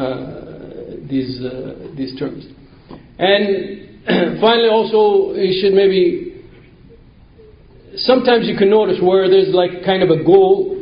these terms. And finally, also, you should maybe, sometimes you can notice where there's like kind of a goal.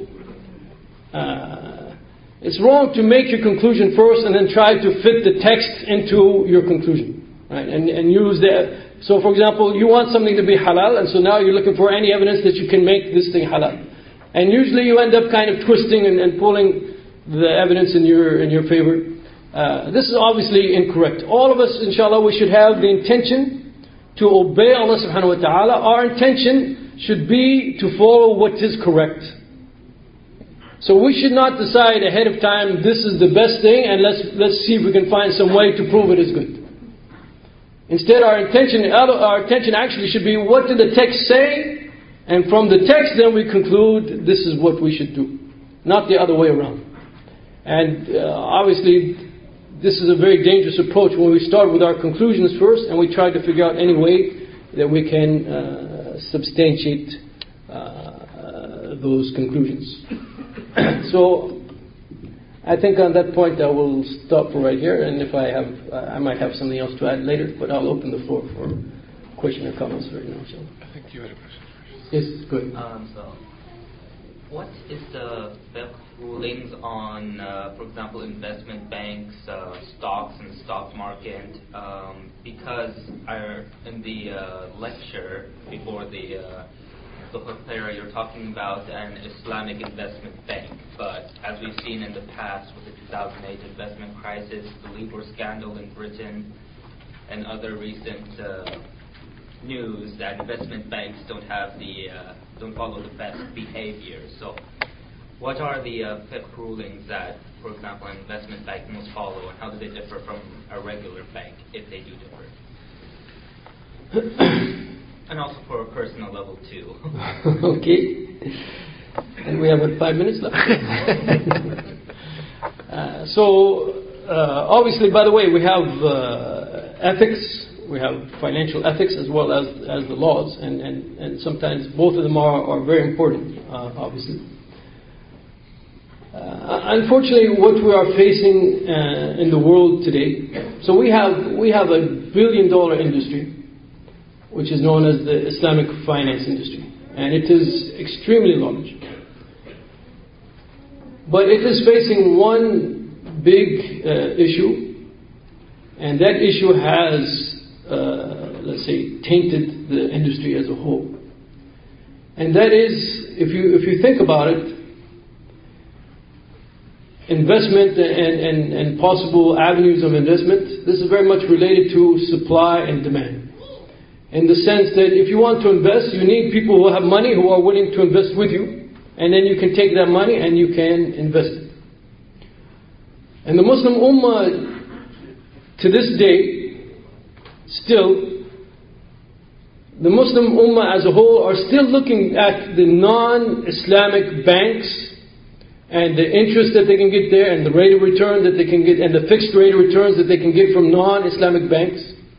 It's wrong to make your conclusion first and then try to fit the text into your conclusion, right? And use that. So, for example, you want something to be halal, and so now you're looking for any evidence that you can make this thing halal. And usually you end up kind of twisting and pulling the evidence in your favor. This is obviously incorrect. All of us, inshallah, we should have the intention to obey Allah subhanahu wa ta'ala. Our intention should be to follow what is correct. So we should not decide ahead of time, this is the best thing, and let's see if we can find some way to prove it is good. Instead, our intention actually should be, what did the text say? And from the text, then we conclude this is what we should do, not the other way around. And obviously, this is a very dangerous approach when we start with our conclusions first, and we try to figure out any way that we can substantiate those conclusions. So, I think on that point I will stop right here, and if I might have something else to add later, but I'll open the floor for question or comments right now. So. I think you had a question. Yes, go ahead. So, what is the fiqh rulings on, for example, investment banks, stocks and the stock market? Because in the lecture before the Sukhayra, you're talking about an Islamic investment bank, but as we've seen in the past with the 2008 investment crisis, the Libor scandal in Britain, and other recent news, that investment banks don't follow the best behavior. So, what are the fiqh rulings that, for example, an investment bank must follow, and how do they differ from a regular bank, if they do differ? And also for a personal level too. Okay. And we have 5 minutes left. Obviously, by the way, we have ethics, we have financial ethics as well as the laws, and sometimes both of them are very important, obviously. Unfortunately, what we are facing in the world today, so we have $1 billion industry, which is known as the Islamic finance industry. And it is extremely large. But it is facing one big issue, and that issue has, let's say, tainted the industry as a whole. And that is, if you think about it, investment and possible avenues of investment, this is very much related to supply and demand. In the sense that if you want to invest, you need people who have money who are willing to invest with you, and then you can take that money and you can invest it. And the Muslim Ummah, to this day, still, the Muslim Ummah as a whole are still looking at the non-Islamic banks and the interest that they can get there, and the rate of return that they can get, and the fixed rate of returns that they can get from non-Islamic banks.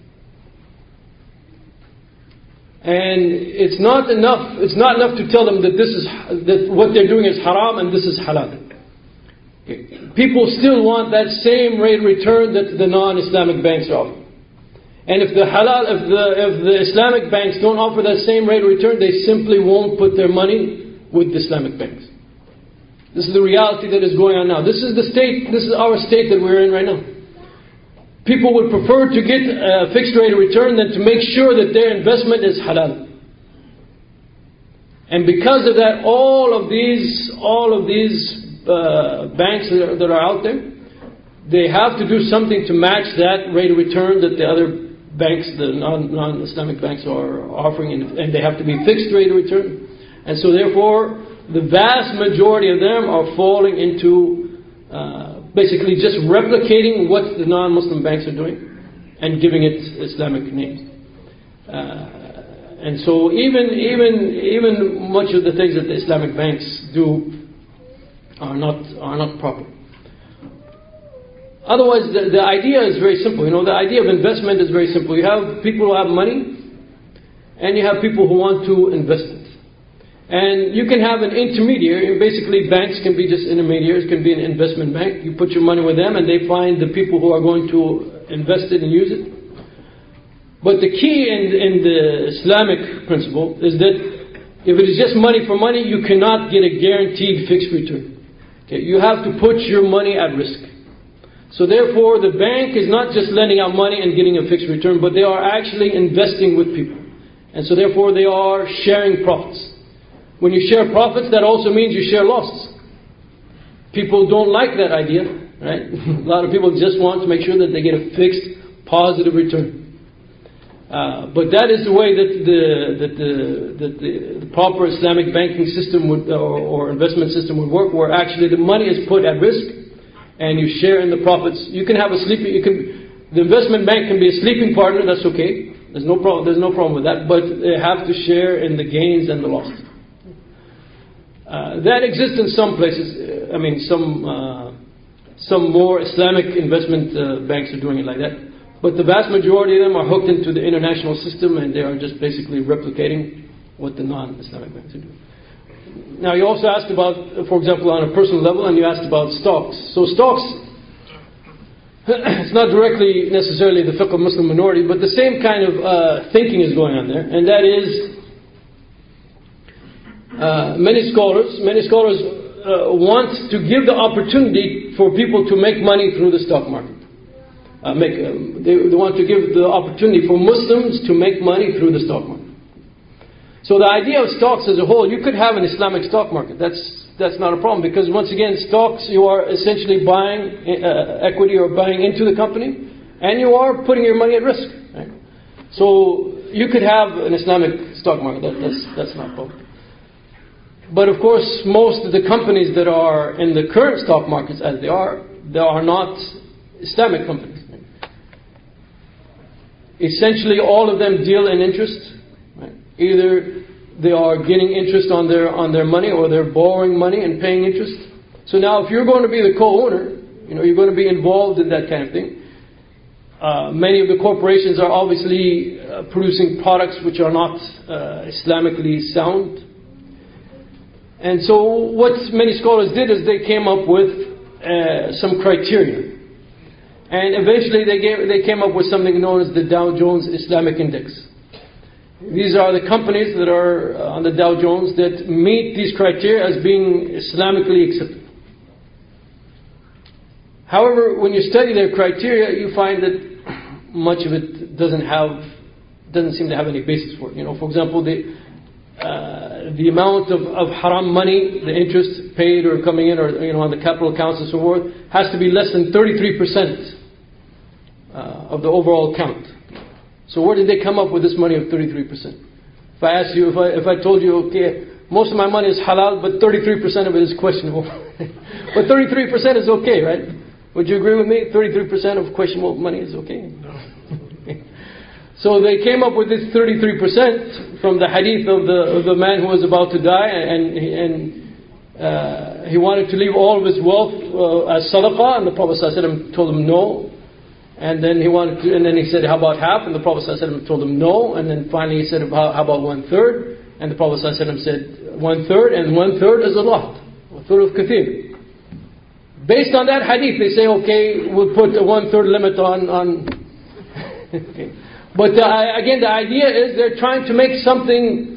And it's not enough to tell them that that what they're doing is haram and this is halal. People still want that same rate of return that the non-Islamic banks offer. And if the Islamic banks don't offer that same rate of return, they simply won't put their money with the Islamic banks. This is the reality that is going on now. This is the state, this is our state that we're in right now. People would prefer to get a fixed rate of return than to make sure that their investment is halal. And because of that, all of these banks that are out there, they have to do something to match that rate of return that the other banks, the non-Islamic banks, are offering, and they have to be fixed rate of return. And so therefore, the vast majority of them are falling into basically just replicating what the non-Muslim banks are doing and giving it Islamic names. And so even much of the things that the Islamic banks do are not proper. Otherwise, the idea is very simple. The idea of investment is very simple. You have people who have money, and you have people who want to invest it. And you can have an intermediary. Basically, banks can be just intermediaries, can be an investment bank. You put your money with them and they find the people who are going to invest it and use it. But the key in the Islamic principle is that if it is just money for money, you cannot get a guaranteed fixed return. Okay? You have to put your money at risk. So therefore, the bank is not just lending out money and getting a fixed return, but they are actually investing with people. And so therefore, they are sharing profits. When you share profits, that also means you share losses. People don't like that idea, right? A lot of people just want to make sure that they get a fixed, positive return. But that is the way that the proper Islamic banking system would, or investment system would work, where actually the money is put at risk, and you share in the profits. You can have the investment bank can be a sleeping partner. That's okay. There's no problem with that. But they have to share in the gains and the losses. That exists in some places. I mean, some more Islamic investment banks are doing it like that. But the vast majority of them are hooked into the international system, and they are just basically replicating what the non-Islamic banks are doing. Now, you also asked about, for example, on a personal level, and you asked about stocks. So stocks, it's not directly necessarily the fiqh of Muslim minority, but the same kind of thinking is going on there, and that is many scholars want to give the opportunity for people to make money through the stock market. They want to give the opportunity for Muslims to make money through the stock market. So the idea of stocks as a whole, you could have an Islamic stock market. That's not a problem, because once again, stocks, you are essentially buying equity or buying into the company, and you are putting your money at risk. Right? So you could have an Islamic stock market. That's not a problem. But of course, most of the companies that are in the current stock markets as they are not Islamic companies. Essentially, all of them deal in interest. Right? Either they are getting interest on their money, or they're borrowing money and paying interest. So now, if you're going to be the co-owner, you're going to be involved in that kind of thing. Many of the corporations are obviously producing products which are not Islamically sound. And so what many scholars did is they came up with some criteria. And eventually they came up with something known as the Dow Jones Islamic Index. These are the companies that are on the Dow Jones that meet these criteria as being Islamically accepted. However, when you study their criteria, you find that much of it doesn't seem to have any basis for it. For example, the amount of haram money, the interest paid or coming in, or on the capital accounts and so forth, has to be less than 33% of the overall count. So where did they come up with this money of 33%? If I asked you, if I told you, okay, most of my money is halal, but 33% of it is questionable. But 33% is okay, right? Would you agree with me? 33% of questionable money is okay? No. So they came up with this 33% from the hadith of the man who was about to die, and he wanted to leave all of his wealth as sadaqah, and the Prophet ﷺ told him no. And then he said, how about half? And the Prophet ﷺ told him no. And then finally he said, how about 1/3? And the Prophet ﷺ said 1/3, and 1/3 is a lot. 1/3 kathir. Based on that hadith, they say, okay, we'll put a 1/3 limit on. Okay. But again, the idea is they're trying to make something,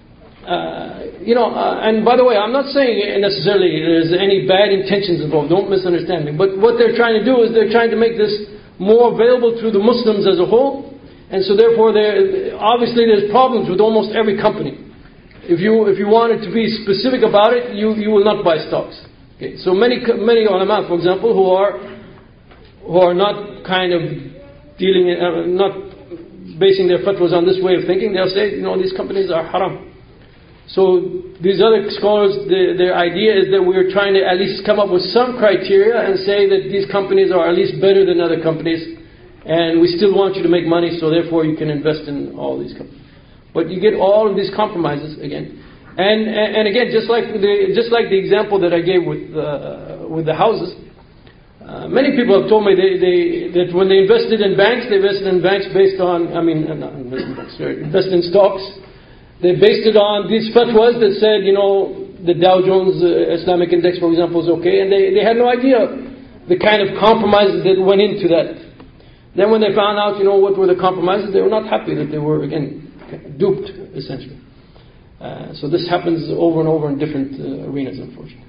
and by the way, I'm not saying necessarily there's any bad intentions involved. Don't misunderstand me. But what they're trying to do is they're trying to make this more available to the Muslims as a whole. And so therefore, obviously there's problems with almost every company. If you wanted to be specific about it, you will not buy stocks. Okay. So many ulama, for example, who are not kind of not basing their fatwas on this way of thinking, they'll say, these companies are haram. So these other scholars, their idea is that we're trying to at least come up with some criteria and say that these companies are at least better than other companies, and we still want you to make money, so therefore you can invest in all these companies. But you get all of these compromises again, and again, just like the example that I gave with the houses. Many people have told me that when they invested in banks, they invested in banks based on, invested in stocks. They based it on these fatwas that said, the Dow Jones Islamic Index, for example, is okay, and they had no idea the kind of compromises that went into that. Then when they found out, what were the compromises, they were not happy that they were, again, duped, essentially. So this happens over and over in different arenas, unfortunately.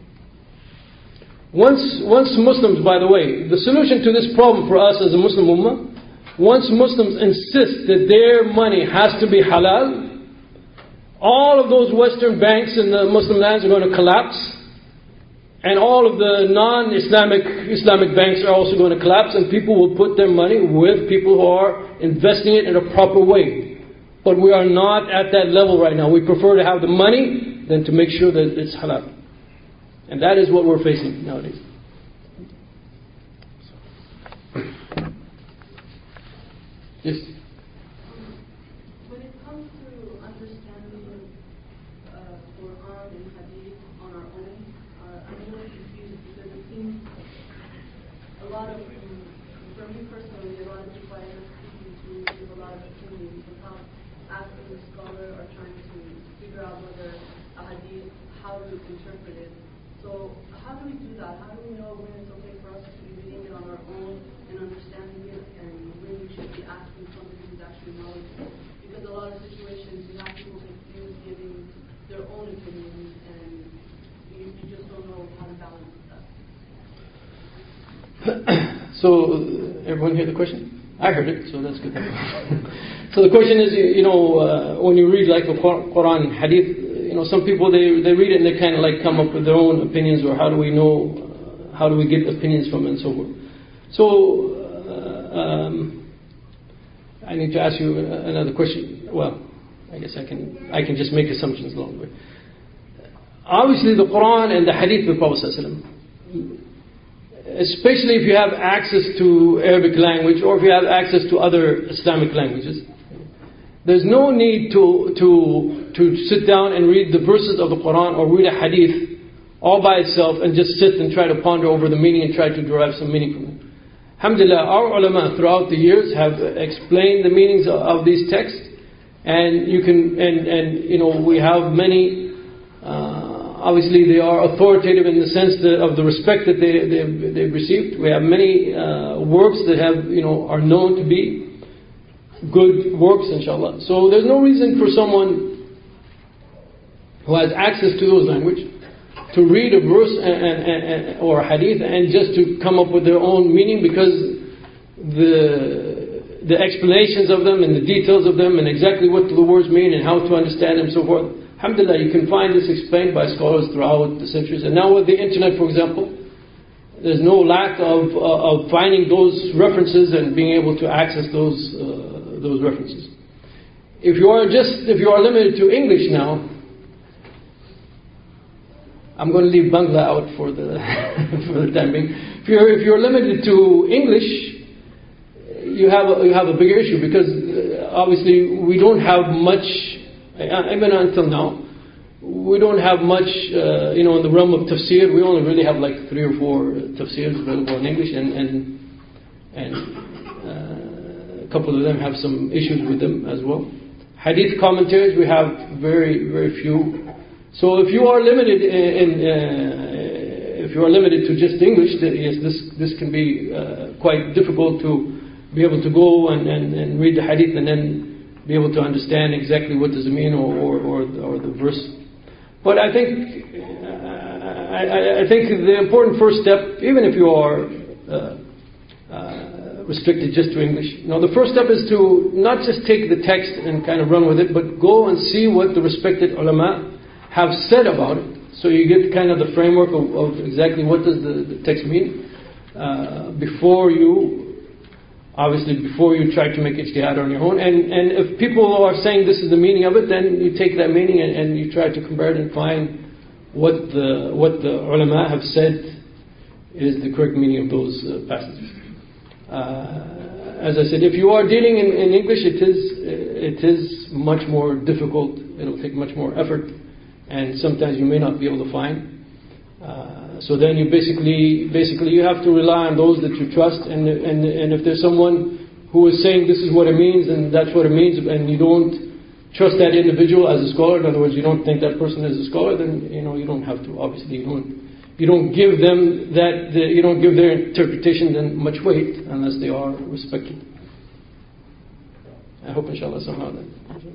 Once Muslims, by the way, the solution to this problem for us as a Muslim ummah, once Muslims insist that their money has to be halal, all of those Western banks in the Muslim lands are going to collapse, and all of the non-Islamic banks are also going to collapse, and people will put their money with people who are investing it in a proper way. But we are not at that level right now. We prefer to have the money than to make sure that it's halal. And that is what we're facing nowadays. Yes? When it comes to understanding Quran and Hadith on our own, I'm a little confused because it seems a lot of, for me personally, a lot of people I end up speaking to give a lot of opinions without asking the scholar or trying to figure out whether a Hadith, how to interpret it. So how do we do that? How do we know when it's okay for us to be reading it on our own and understanding it, and when we should be asking somebody who's actually knowledgeable? Because a lot of situations you have people confused giving their own opinions, and you just don't know how to balance that. So everyone hear the question? I heard it, so that's good. So the question is, when you read like the Quran and Hadith, some people they read it and they kind of like come up with their own opinions, or how do we get opinions from it and so forth. So I need to ask you another question. Well, I guess I can just make assumptions along the way. Obviously, the Quran and the Hadith of the Prophet ﷺ, especially if you have access to Arabic language or if you have access to other Islamic languages, there's no need to sit down and read the verses of the Quran or read a Hadith all by itself and just sit and try to ponder over the meaning and try to derive some meaning from it. Alhamdulillah, our ulama throughout the years have explained the meanings of these texts, and we have many. Obviously, they are authoritative in the sense of the respect that they've received. We have many works that are known to be good works, inshallah. So there's no reason for someone who has access to those language to read a verse or a hadith and just to come up with their own meaning, because the explanations of them and the details of them and exactly what the words mean and how to understand them and so forth. Alhamdulillah, you can find this explained by scholars throughout the centuries. And now with the internet, for example, there's no lack of finding those references and being able to access those references. If you are limited to English now, I'm going to leave Bangla out for the for the time being. If you're limited to English, you have a bigger issue because obviously we don't have much, even until now, we don't have much, in the realm of tafsir. We only really have like 3 or 4 tafsirs available in English, and a couple of them have some issues with them as well. Hadith commentaries, we have very, very few. So if you are limited if you are limited to just English, then yes, this can be quite difficult to be able to go and read the hadith and then be able to understand exactly what does it mean or the verse. But I think the important first step, even if you are restricted just to English, the first step is to not just take the text and kind of run with it, but go and see what the respected ulama have said about it. So you get kind of the framework of exactly what does the text mean before you try to make ijtihad on your own. And if people are saying this is the meaning of it, then you take that meaning and you try to compare it and find what the ulama have said is the correct meaning of those passages. As I said, if you are dealing in English, it is much more difficult. It'll take much more effort, and sometimes you may not be able to find. So then you basically you have to rely on those that you trust, and if there's someone who is saying this is what it means and that's what it means, and you don't trust that individual as a scholar, in other words, you don't think that person is a scholar, then you don't have to. Obviously, you don't give them you don't give their interpretation then much weight unless they are respected. I hope, inshallah, somehow that.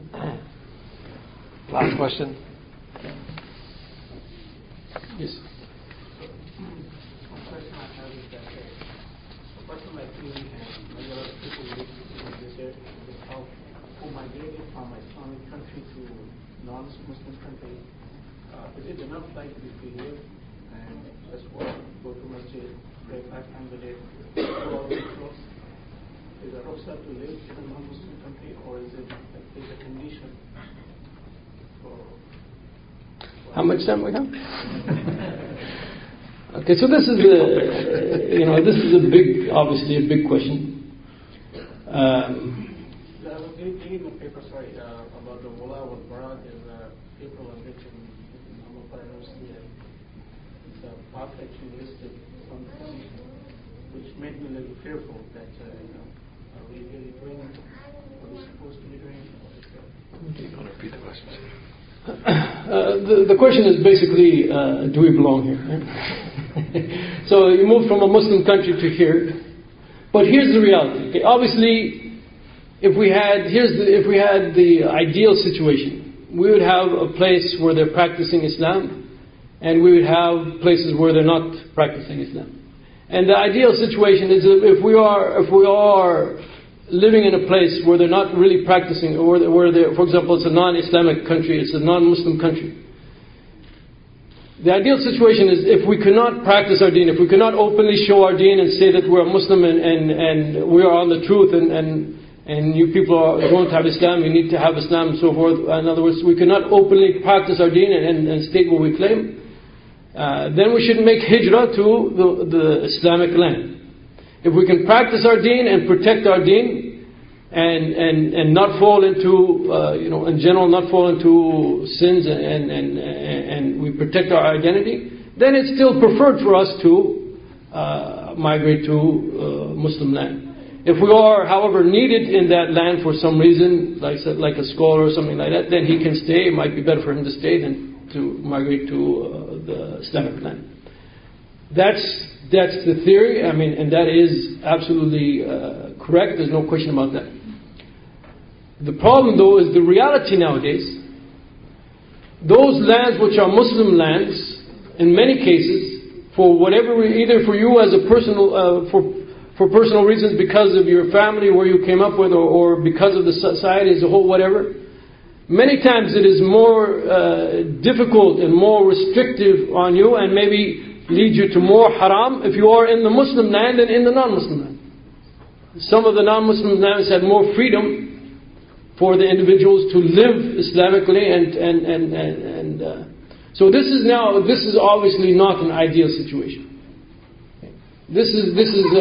Last question. Yes. One question I have is that a person like me and many other people live in this area who migrated from Islamic country to non-Muslim country, is it enough time to be clear and just work, go to masjid, pray 5 times a day, follow the rituals? Is it rukhsah to live in a non-Muslim country, or is it a condition for? How much time we have? Okay, so this is obviously a big question. I was reading a paper, about the Wala wal Bara. There's a paper on which in Amapara University, it's a path actually listed some position, which made me a little fearful that, are we really doing what we're supposed to be doing? Do you want to repeat the question? The question is basically, do we belong here? So you move from a Muslim country to here, but here's the reality. Okay? Obviously, if we had the ideal situation, we would have a place where they're practicing Islam, and we would have places where they're not practicing Islam. And the ideal situation is if we are living in a place where they're not really practicing, or where they're, for example, it's a non-Islamic country, it's a non-Muslim country. The ideal situation is if we cannot practice our deen, if we cannot openly show our deen and say that we're a Muslim and we are on the truth and you people don't have Islam, you need to have Islam and so forth. In other words, we cannot openly practice our deen and state what we claim. Then we should make hijrah to the Islamic land. If we can practice our deen and protect our deen and not fall into, in general, not fall into sins and we protect our identity, then it's still preferred for us to migrate to Muslim land. If we are, however, needed in that land for some reason, like a scholar or something like that, then he can stay. It might be better for him to stay than to migrate to the Islamic land. That's the theory, and that is absolutely correct. There's no question about that. The problem, though, is the reality nowadays. Those lands which are Muslim lands, in many cases, for whatever, either for you as a personal, for personal reasons, because of your family, where you came up with, or because of the society as a whole, whatever. Many times it is more difficult and more restrictive on you, and maybe lead you to more haram if you are in the Muslim land than in the non-Muslim land. Some of the non-Muslim lands had more freedom for the individuals to live Islamically, and so this is obviously not an ideal situation. This is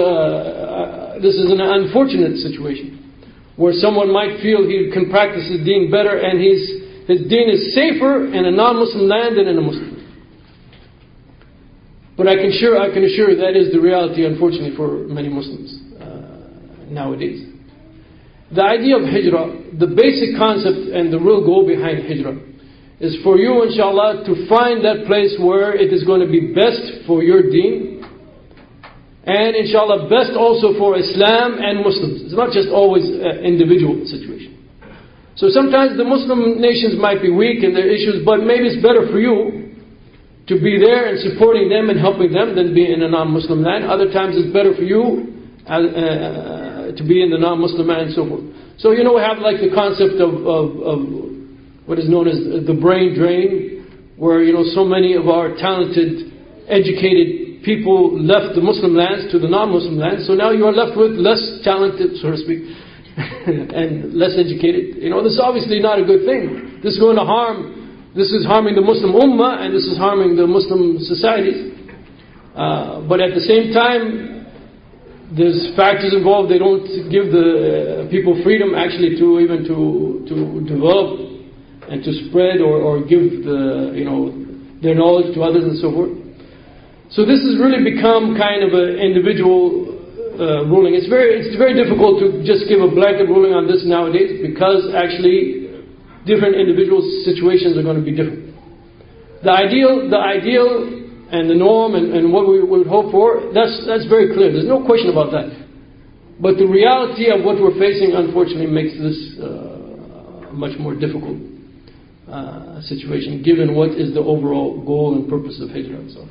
an unfortunate situation, where someone might feel he can practice his deen better, and his deen is safer in a non-Muslim land than in a Muslim. But I can assure that is the reality, unfortunately, for many Muslims nowadays. The idea of hijrah, the basic concept and the real goal behind hijrah, is for you, inshallah, to find that place where it is going to be best for your deen, and inshallah best also for Islam and Muslims. It's not just always an individual situation. So sometimes the Muslim nations might be weak in their issues, but maybe it's better for you to be there and supporting them and helping them than be in a non-Muslim land. Other times it's better for you to be in the non-Muslim land and so forth. So we have like the concept of what is known as the brain drain, where so many of our talented, educated people left the Muslim lands to the non-Muslim lands. So now you are left with less talented, so to speak, and less educated. This is obviously not a good thing. This is going to harm. This is harming the Muslim Ummah, and this is harming the Muslim societies. But at the same time, there's factors involved. They don't give the people freedom actually to develop and to spread or give their knowledge to others and so forth. So this has really become kind of an individual ruling. It's very difficult to just give a blanket ruling on this nowadays, because actually different individual situations are going to be different. The ideal and the norm and what we would hope for, that's very clear. There's no question about that. But the reality of what we're facing, unfortunately, makes this a much more difficult situation, given what is the overall goal and purpose of hijrah itself.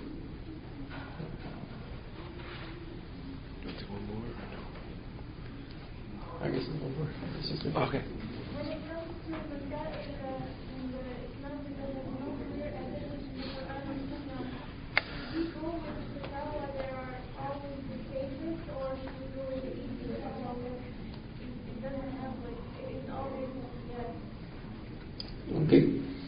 I guess it's over. Okay. When it comes to the fact in the Islam, there is no clear evidence in the Quran and Sunnah, should we go with the fatwa there are always the safest, or should we go with the easiest fatwa where it doesn't have it's always yes? Okay.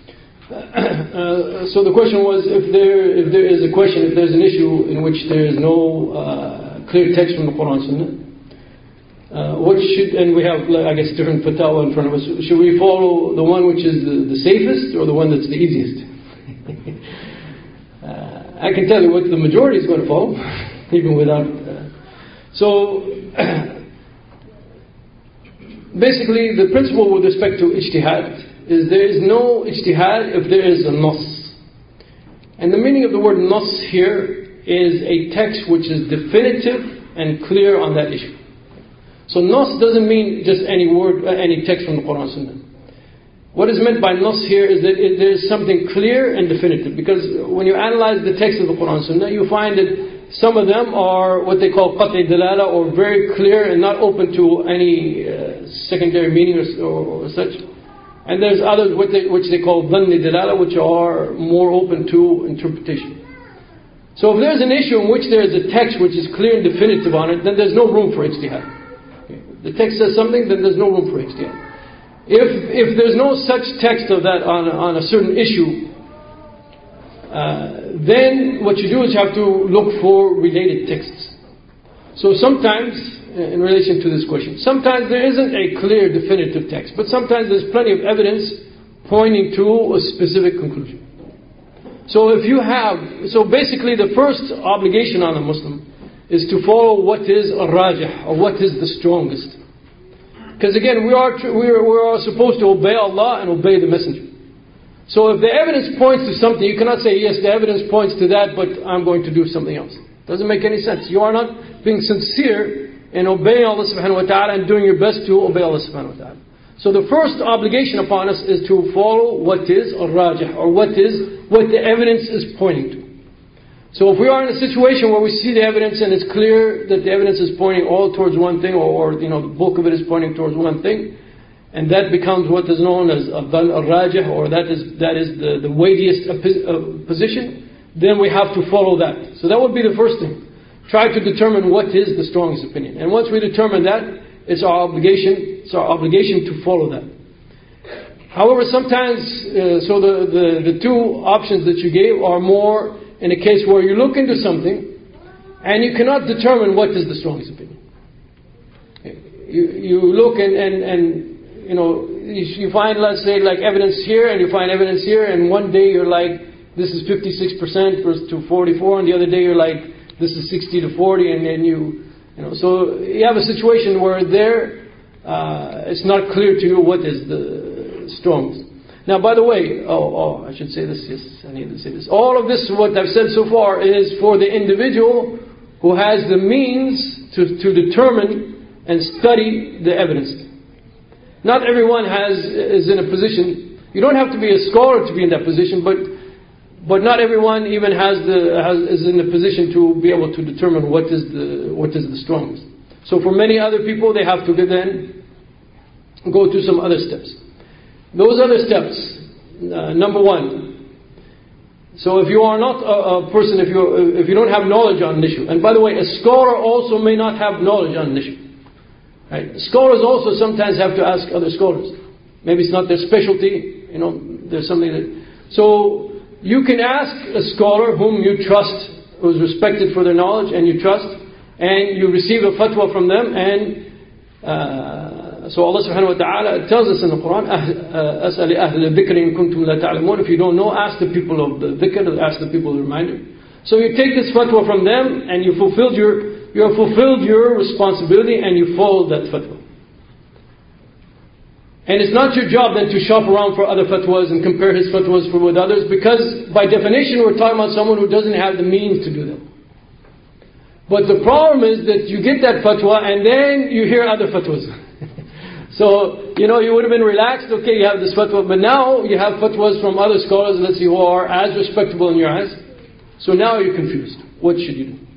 So the question was, if there is a question, if there's an issue in which there is no clear text from the Quran and Sunnah, and we have, I guess, different fatwa in front of us. Should we follow the one which is the safest, or the one that's the easiest? I can tell you what the majority is going to follow, even without. So, basically, the principle with respect to ijtihad is there is no ijtihad if there is a nas. And the meaning of the word nas here is a text which is definitive and clear on that issue. So nas doesn't mean just any word, any text from the Quran and Sunnah. What is meant by nas here is that there is something clear and definitive. Because when you analyze the text of the Quran and Sunnah, you find that some of them are what they call qat'i dalala, or very clear and not open to any secondary meaning or such. And there's others which they call dhanni dalala, which are more open to interpretation. So if there's an issue in which there is a text which is clear and definitive on it, then there's no room for ijtihad. The text says something, then there's no room for ijtihad. If there's no such text of that on a certain issue, then what you do is you have to look for related texts. So sometimes, in relation to this question, sometimes there isn't a clear definitive text, but sometimes there's plenty of evidence pointing to a specific conclusion. So basically the first obligation on a Muslim is to follow what is ar-rajih, or what is the strongest. Because again, we are supposed to obey Allah and obey the Messenger. So if the evidence points to something, you cannot say, yes, the evidence points to that, but I'm going to do something else. Doesn't make any sense. You are not being sincere in obeying Allah subhanahu wa ta'ala and doing your best to obey Allah subhanahu wa ta'ala. So the first obligation upon us is to follow what is ar-rajih, or what the evidence is pointing to. So if we are in a situation where we see the evidence and it's clear that the evidence is pointing all towards one thing, or the bulk of it is pointing towards one thing, and that becomes what is known as al-rajih, or that is the weightiest position, then we have to follow that. So that would be the first thing. Try to determine what is the strongest opinion. And once we determine that, it's our obligation to follow that. However, sometimes, so the two options that you gave are more in a case where you look into something and you cannot determine what is the strongest opinion. You look and you find, let's say, like evidence here, and you find evidence here, and one day you're like, this is 56% versus to 44, and the other day you're like, this is 60 to 40, and then so you have a situation where it's not clear to you what is the strongest. Now, by the way, I should say this, yes, I need to say this. All of this, what I've said so far, is for the individual who has the means to determine and study the evidence. Not everyone is in a position. You don't have to be a scholar to be in that position, but not everyone even is in a position to be able to determine what is the strongest. So for many other people, they have to then go to some other steps. Those other steps, number one. So if you are not a person, if you don't have knowledge on an issue, and by the way, a scholar also may not have knowledge on an issue. Right? Scholars also sometimes have to ask other scholars. Maybe it's not their specialty. There's something that. So you can ask a scholar whom you trust, who is respected for their knowledge, and you trust, and you receive a fatwa from them, and so Allah subhanahu wa ta'ala tells us in the Quran, أَسْأَلِ أَهْلِ الذِّكْرِ إِن كُنْتُمْ لَا تَعْلَمُونَ. If you don't know, ask the people of the dhikr, ask the people of the reminder. So you take this fatwa from them, and you have fulfilled your responsibility, and you follow that fatwa. And it's not your job then to shop around for other fatwas and compare his fatwas with others, because by definition we're talking about someone who doesn't have the means to do that. But the problem is that you get that fatwa and then you hear other fatwas. So, you would have been relaxed, okay, you have this fatwa, but now you have fatwas from other scholars, let's see, who are as respectable in your eyes. So now you're confused. What should you do?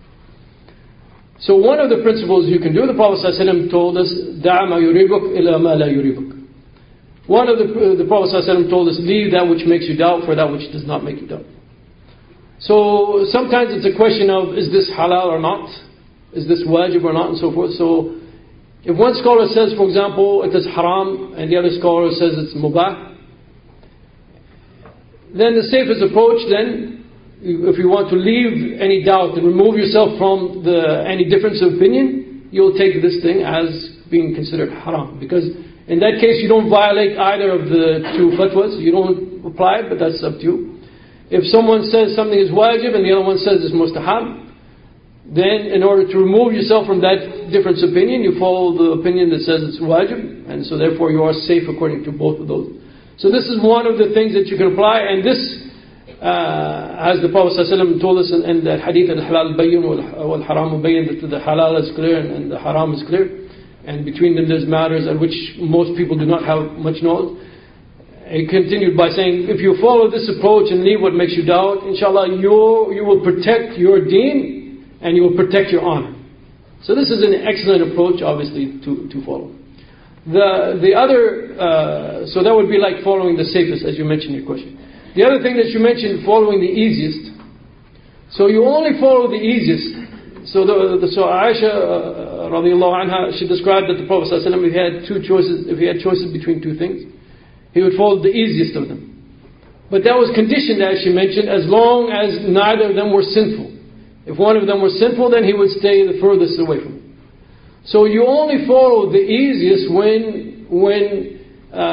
So one of the principles you can do, the Prophet ﷺ told us, دَعَ مَا يُرِيبُكْ إِلَى مَا لَا يُرِيبُكْ. One of the Prophet ﷺ told us, leave that which makes you doubt for that which does not make you doubt. So sometimes it's a question of, is this halal or not? Is this wajib or not? And so forth. So if one scholar says, for example, it is haram, and the other scholar says it's mubah, then the safest approach then, if you want to leave any doubt and remove yourself from any difference of opinion, you'll take this thing as being considered haram. Because in that case, you don't violate either of the two fatwas. You don't apply it, but that's up to you. If someone says something is wajib and the other one says it's mustahab, then in order to remove yourself from that difference of opinion, you follow the opinion that says it's wajib, and so therefore you are safe according to both of those. So this is one of the things that you can apply, and this, as the Prophet ﷺ told us in the hadith, al-halal bayyin wal-haram bayyin, that the halal is clear and the haram is clear, and between them there's matters at which most people do not have much knowledge. He continued by saying, if you follow this approach and leave what makes you doubt, inshallah you will protect your deen, and you will protect your honor. So this is an excellent approach, obviously, to follow. The other, so that would be like following the safest, as you mentioned in your question. The other thing that you mentioned, following the easiest. So you only follow the easiest. So Aisha, radiallahu anha, she described that the Prophet ﷺ, if he had choices between two things, he would follow the easiest of them. But that was conditioned, as she mentioned, as long as neither of them were sinful. If one of them was sinful, then he would stay the furthest away from it. So you only follow the easiest when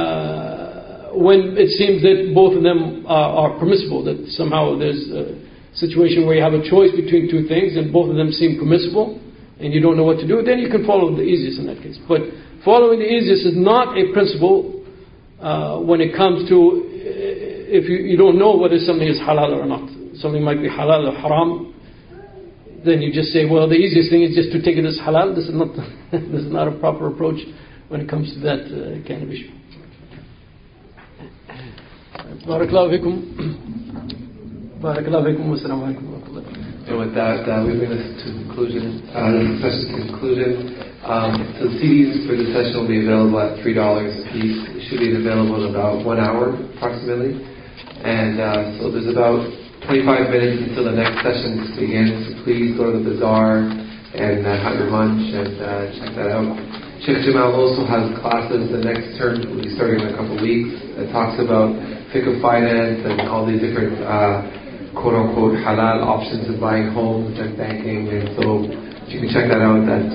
it seems that both of them are permissible, that somehow there's a situation where you have a choice between two things and both of them seem permissible and you don't know what to do, then you can follow the easiest in that case. But following the easiest is not a principle when it comes to if you don't know whether something is halal or not. Something might be halal or haram. Then you just say, well, the easiest thing is just to take it as halal. This is not a proper approach when it comes to that kind of issue. Barakallahu fikum. Barakallahu fikum wa assalamu alaikum wa rahmatullahi. And with that, we bring this to conclusion. This session to conclusion. So the CDs for this session will be available at $3 a piece. It should be available in about 1 hour, approximately. And so there's about 25 minutes until the next session begins. So please go to the bazaar and have your lunch and check that out. Sheikh Jamal also has classes. The next term will be starting in a couple of weeks. It talks about fiqh of finance and all these different quote-unquote halal options of buying homes and banking. And so you can check that out at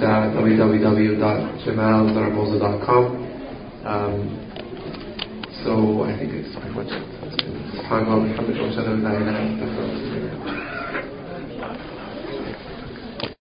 www.jamalzaragoza.com. So I think it's pretty much.